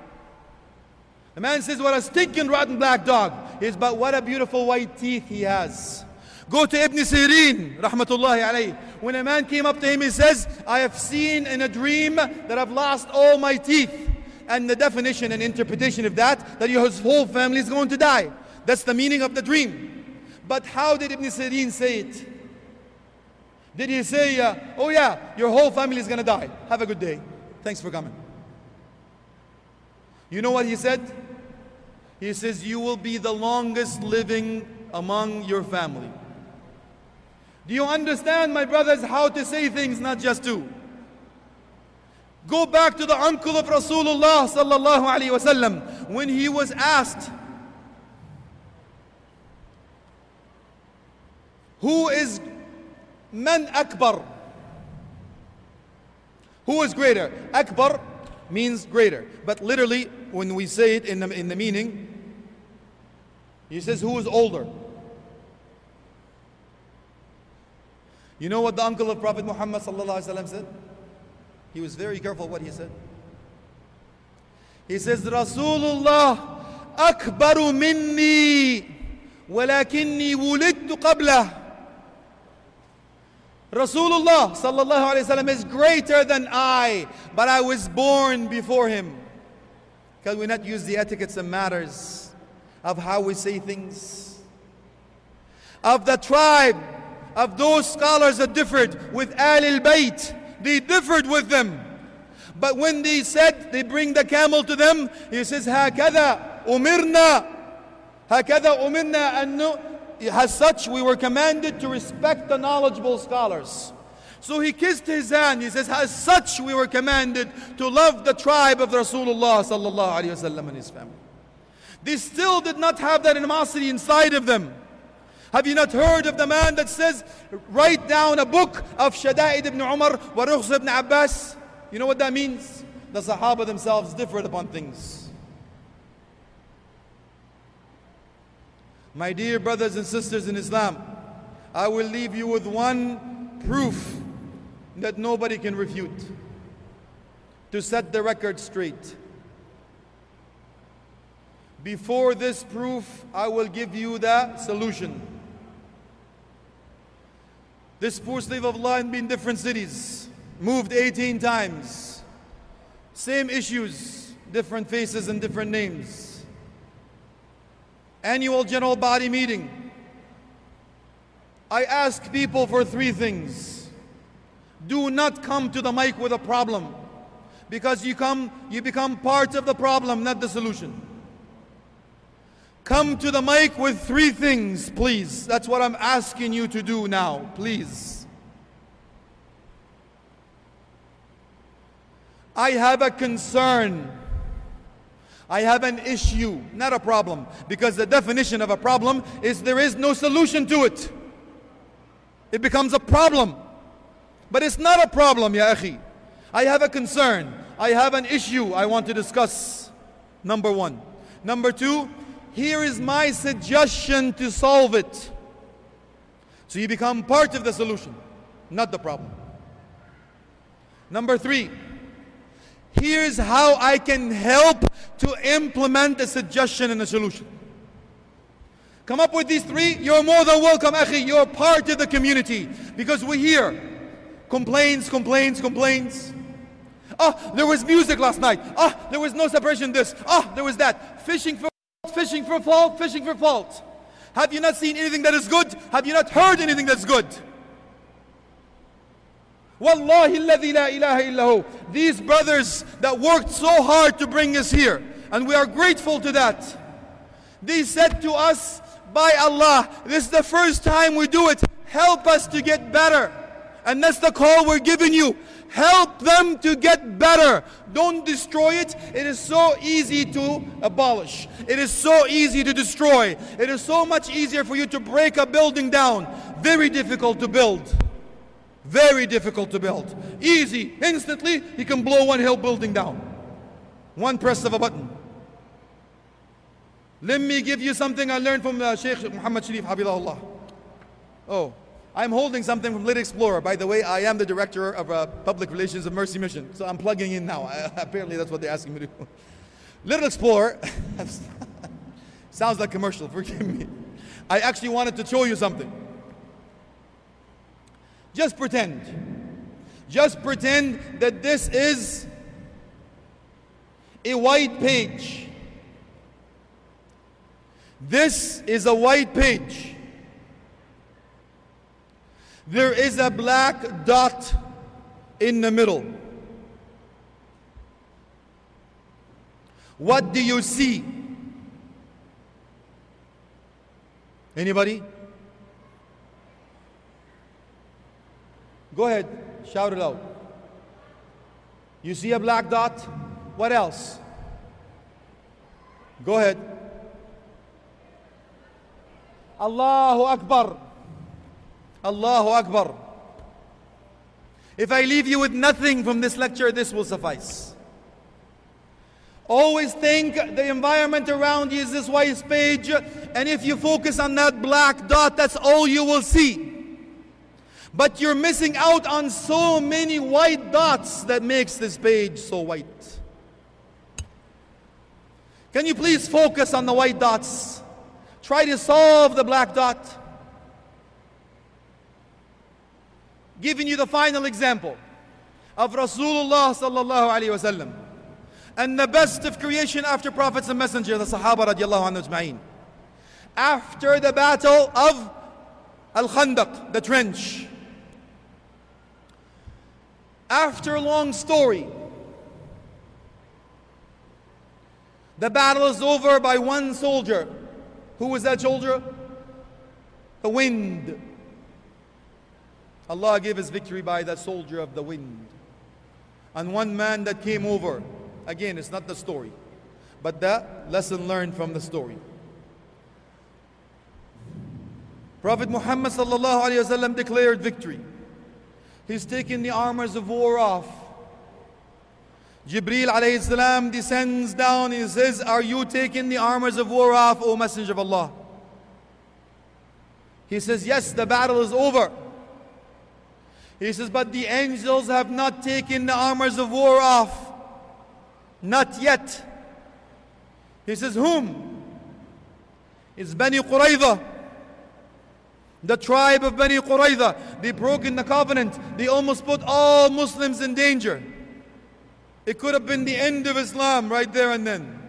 The man says, what a stinking rotten black dog. He says, but what a beautiful white teeth he has. Go to Ibn Sirin, rahmatullahi alayhi. When a man came up to him, he says, I have seen in a dream that I've lost all my teeth. And the definition and interpretation of that his whole family is going to die. That's the meaning of the dream. But how did Ibn Sirin say it? Did he say, oh yeah, your whole family is going to die. Have a good day. Thanks for coming. You know what he said? He says, you will be the longest living among your family. Do you understand, my brothers, how to say things, not just to? Go back to the uncle of Rasulullah sallallahu alaihi wasallam when he was asked, who is man akbar? Who is greater? Akbar means greater, but literally when we say it in the meaning, he says who is older? You know what the uncle of Prophet Muhammad sallallahu alaihi wasallam said? He was very careful what he said. He says, Rasulullah akbaru minni walakinni wulidtu qablah. Rasulullah sallallahu alaihi wasallam is greater than I, but I was born before him. Can we not use the etiquettes and matters of how we say things? Of the tribe, of those scholars that differed with Ahl al-Bayt, they differed with them. But when they said, they bring the camel to them, he says, هَكَذَا أُمِرْنَا هَكَذَا أُمِرْنَا. As such, we were commanded to respect the knowledgeable scholars. So he kissed his hand. He says, as such, we were commanded to love the tribe of Rasulullah sallallahu alaihi wasallam and his family. They still did not have that animosity inside of them. Have you not heard of the man that says, write down a book of Shada'id ibn Umar wa Rukhs ibn Abbas? You know what that means? The Sahaba themselves differed upon things. My dear brothers and sisters in Islam, I will leave you with one proof that nobody can refute to set the record straight. Before this proof, I will give you the solution. This poor slave of Allah in different cities, moved 18 times. Same issues, different faces and different names. Annual general body meeting. I ask people for three things. Do not come to the mic with a problem, because you become part of the problem, not the solution. Come to the mic with three things, please. That's what I'm asking you to do now, please. I have a concern. I have an issue, not a problem. Because the definition of a problem is there is no solution to it. It becomes a problem. But it's not a problem, ya akhi. I have a concern. I have an issue I want to discuss. Number one. Number two, here is my suggestion to solve it. So you become part of the solution, not the problem. Number three, here's how I can help to implement a suggestion and a solution. Come up with these three, you're more than welcome, akhi. You're part of the community. Because we hear complaints. Ah, there was music last night. Ah, there was no separation this. Ah, there was that. Fishing for fault. Have you not seen anything that is good? Have you not heard anything that's good? Wallahi alladhi la ilaha illahu. These brothers that worked so hard to bring us here, and we are grateful to that. They said to us, by Allah, this is the first time we do it. Help us to get better. And that's the call we're giving you. Help them to get better. Don't destroy it. It is so easy to abolish. It is so easy to destroy. It is so much easier for you to break a building down. Very difficult to build. Very difficult to build. Easy. Instantly, he can blow one whole building down. One press of a button. Let me give you something I learned from Sheikh Muhammad Sharif, Habibullah. Oh, I'm holding something from Lit Explorer. By the way, I am the director of public relations of Mercy Mission. So I'm plugging in now. Apparently that's what they're asking me to do. Lit Explorer. Sounds like commercial, forgive me. I actually wanted to show you something. Just pretend. Just pretend that this is a white page. This is a white page. There is a black dot in the middle. What do you see? Anybody? Go ahead, shout it out. You see a black dot? What else? Go ahead. Allahu Akbar. Allahu Akbar. If I leave you with nothing from this lecture, this will suffice. Always think the environment around you is this white page, and if you focus on that black dot, that's all you will see. But you're missing out on so many white dots that makes this page so white. Can you please focus on the white dots? Try to solve the black dot. Giving you the final example of Rasulullah sallallahu alaihi wasallam and the best of creation after prophets and messengers, the Sahaba radiallahu anhu ajma'in. After the battle of Al-Khandaq, the trench, after a long story, the battle is over by one soldier. Who was that soldier? The wind. Allah gave His victory by that soldier of the wind. And one man that came over. Again, it's not the story, but the lesson learned from the story. Prophet Muhammad sallallahu alaihi wasallam declared victory. He's taken the armors of war off. Jibreel alayhi salam descends down and he says, "Are you taking the armors of war off, O Messenger of Allah?" He says, "Yes, the battle is over." He says, "But the angels have not taken the armors of war off. Not yet." He says, "Whom?" It's Bani Qurayza. The tribe of Bani Qurayza. They broke in the covenant. They almost put all Muslims in danger. It could have been the end of Islam right there and then.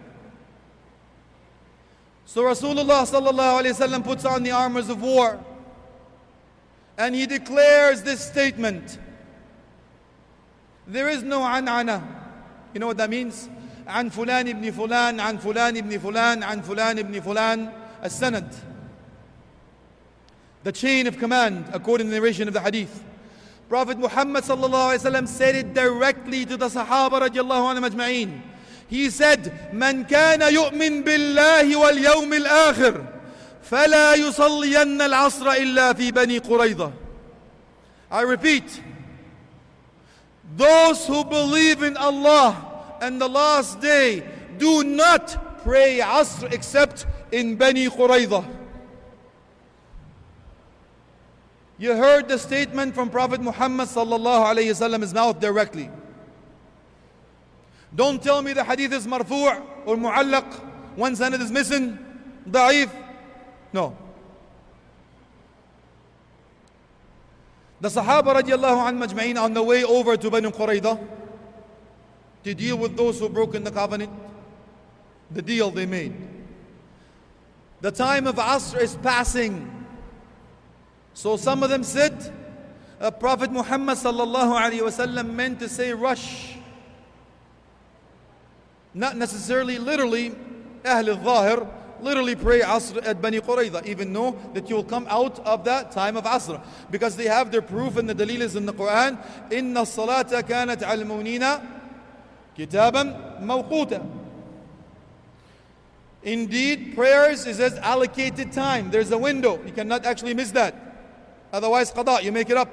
So Rasulullah sallallahu alaihi wasallam puts on the armors of war. And he declares this statement. There is no an'ana. You know what that means? An fulan ibn fulan, an fulan ibn fulan, an fulan ibn fulan. As-sanad. The chain of command, according to the narration of the hadith. Prophet Muhammad sallallahu alaihi wasallam said it directly to the Sahaba radiallahu anhum ajma'in. He said, "Man kana yu'min billahi wal yawm al-akhir, فلا يصلين العصر إلا في بني قريظة." I repeat, those who believe in Allah and the last day do not pray Asr except in Bani Qurayza. You heard the statement from Prophet Muhammad sallallahu alayhi wasallam's mouth directly. Don't tell me the hadith is marfu' or mu'allaq, one sanad is missing, da'if. No. The Sahaba radiallahu anhum ajma'in on the way over to Bani Qurayza to deal with those who broke in the covenant, the deal they made. The time of Asr is passing. So some of them said, Prophet Muhammad sallallahu alaihi wasallam meant to say rush. Not necessarily literally, Ahl al-Zahir, literally pray Asr at Bani Qurayza, even though that you will come out of that time of Asr. Because they have their proof and the dalil is in the Quran. Inna as-salata kanat al-mu'minina kitaban mawquta. Indeed, prayers is as allocated time. There's a window. You cannot actually miss that. Otherwise, qada, you make it up.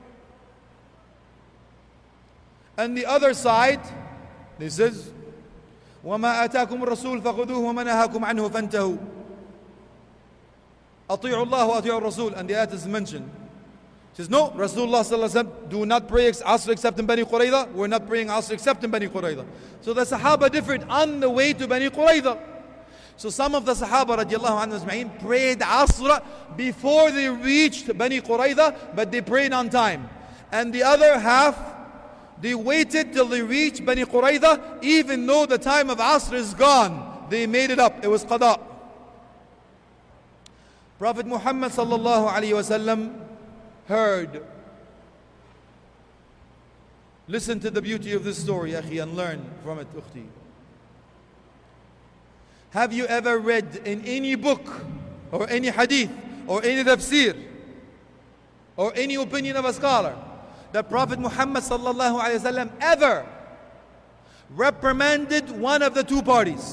And the other side, this says, وَمَا آتَاكُمُ الرَّسُولُ فَخُذُوهُ وَمَا نَهَاكُمْ عَنْهُ فَانْتَهُوا. أَطِيعُوا اللَّهَ وَأَطِيعُوا الرَّسُولَ. And the ayat is mentioned. It says, no, Rasulullah sallallahu alaihi wasallam do not pray Asr except in Bani Qurayza. We're not praying Asr except in Bani Qurayza. So the Sahaba differed on the way to Bani Qurayza. So some of the Sahaba radiallahu anhu ajma'in prayed Asr before they reached Bani Qurayza, but they prayed on time. And the other half, they waited till they reached Bani Qurayza, even though the time of Asr is gone. They made it up. It was qada. Prophet Muhammad sallallahu alayhi wasallam heard. Listen to the beauty of this story, akhi, and learn from it, ukhti. Have you ever read in any book or any hadith or any tafsir or any opinion of a scholar that Prophet Muhammad sallallahu alaihi wasallam ever reprimanded one of the two parties?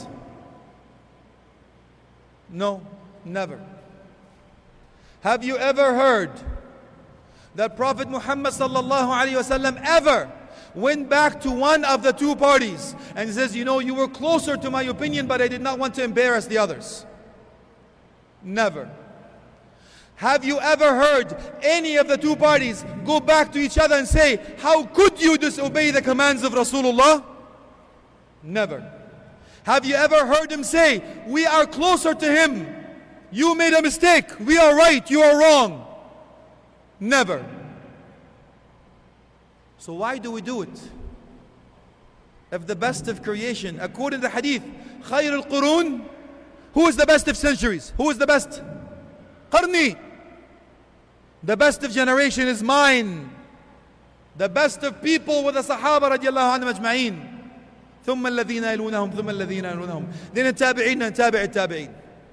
No, never. Have you ever heard that Prophet Muhammad sallallahu alaihi wasallam ever went back to one of the two parties and says, you know, you were closer to my opinion, but I did not want to embarrass the others? Never. Have you ever heard any of the two parties go back to each other and say, how could you disobey the commands of Rasulullah? Never. Have you ever heard him say, we are closer to him, you made a mistake, we are right, you are wrong? Never. So why do we do it? If the best of creation, according to the hadith, خير القرون, who is the best of centuries? Who is the best? قرني. The best of generation is mine. The best of people with the Sahaba radiallahu anhum ajma'in. ثم الذين يلونهم ثم الذين يلونهم. Then التابعين and تابع التابعين.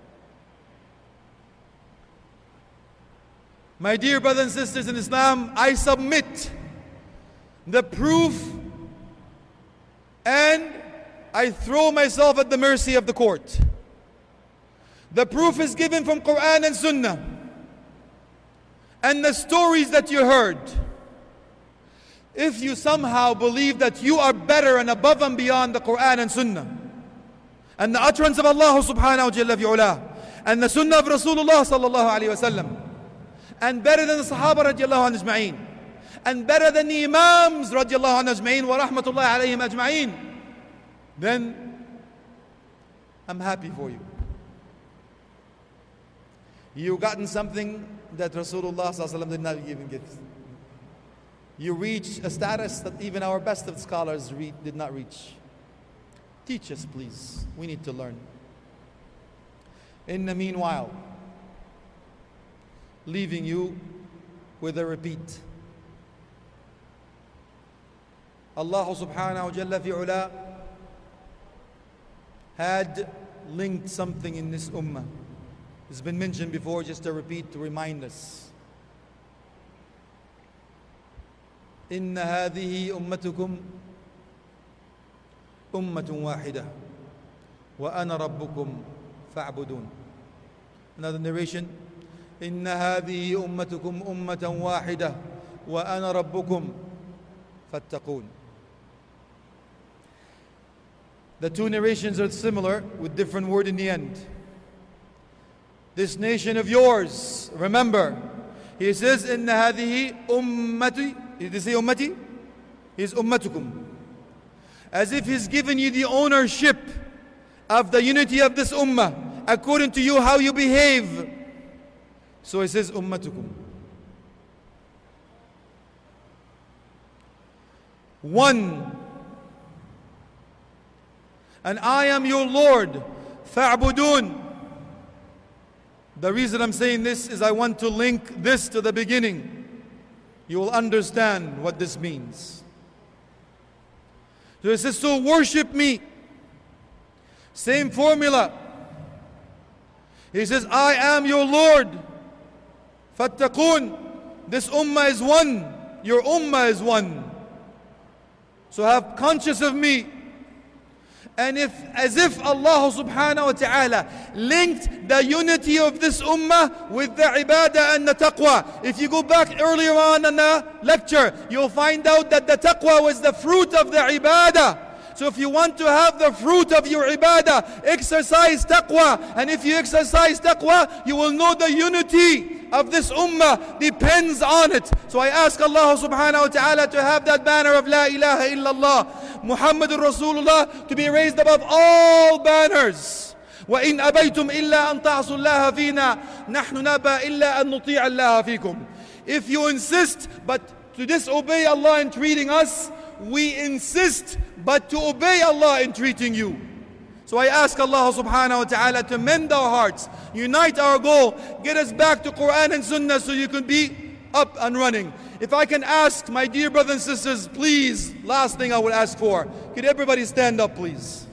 My dear brothers and sisters in Islam, I submit the proof and I throw myself at the mercy of the court. The proof is given from Quran and Sunnah. And the stories that you heard, if you somehow believe that you are better and above and beyond the Quran and Sunnah and the utterance of Allah subhanahu wa ta'ala and the Sunnah of Rasulullah sallallahu alayhi wa sallam, and better than the Sahaba radiallahu anhu ajma'in, and better than the Imams radiallahu anhu ajma'in wa rahmatullahi alayhim ajma'in, then I'm happy for you. You've gotten something that Rasulullah sallallahu alayhi wa sallam did not even get. You reach a status that even our best of scholars did not reach. Teach us, please. We need to learn. In the meanwhile, leaving you with a repeat. Allah subhanahu wa jalla fi'ula had linked something in this ummah. It's been mentioned before, just to repeat, to remind us. إن هذه أمتكم أمة واحدة وأنا ربكم فاعبدون. Another narration. إن هذه أمتكم أمة واحدة وأنا ربكم فاتقون. The two narrations are similar with different word in the end. This nation of yours, remember, he says إن هذه أمتي. Did he say ummati? He is ummatukum. As if he's given you the ownership of the unity of this ummah according to you how you behave. So he says ummatukum. One. And I am your Lord. Fa'budun. The reason I'm saying this is I want to link this to the beginning. You will understand what this means. So it says, so worship me. Same formula. He says, I am your Lord. Fattaqun. This ummah is one. Your ummah is one. So have conscious of me. And as if Allah subhanahu wa ta'ala linked the unity of this ummah with the ibadah and the taqwa. If you go back earlier on in the lecture, you'll find out that the taqwa was the fruit of the ibadah. So if you want to have the fruit of your ibadah, exercise taqwa. And if you exercise taqwa, you will know the unity of this ummah depends on it. So I ask Allah subhanahu wa ta'ala to have that banner of La ilaha illallah Muhammadur Rasulullah to be raised above all banners, وإن أبيتم إلا أن تعصوا الله فينا نحن نأبى إلا أن نطيع الله فيكم. If you insist but to disobey Allah in treating us, we insist but to obey Allah in treating you. So I ask Allah subhanahu wa ta'ala to mend our hearts, unite our goal, get us back to Quran and Sunnah so you can be up and running. If I can ask my dear brothers and sisters, please, last thing I would ask for, could everybody stand up please?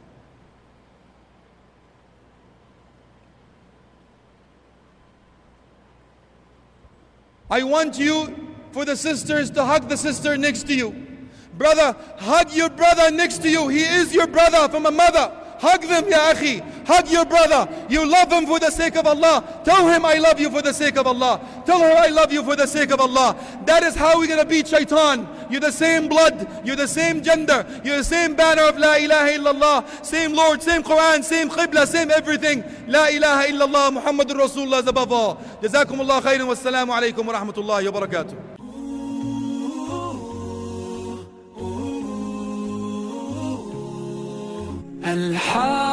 I want you, for the sisters, to hug the sister next to you. Brother, hug your brother next to you. He is your brother from a mother. Hug them, ya akhi. Hug your brother. You love him for the sake of Allah. Tell him, I love you for the sake of Allah. Tell her, I love you for the sake of Allah. That is how we're going to beat shaitan. You're the same blood. You're the same gender. You're the same banner of La ilaha illallah. Same Lord, same Quran, same Qibla, same everything. La ilaha illallah, Muhammadur Rasulullah is above all. Jazakumullah khairan. Wassalamu alaikum wa rahmatullahi wa barakatuh. الحق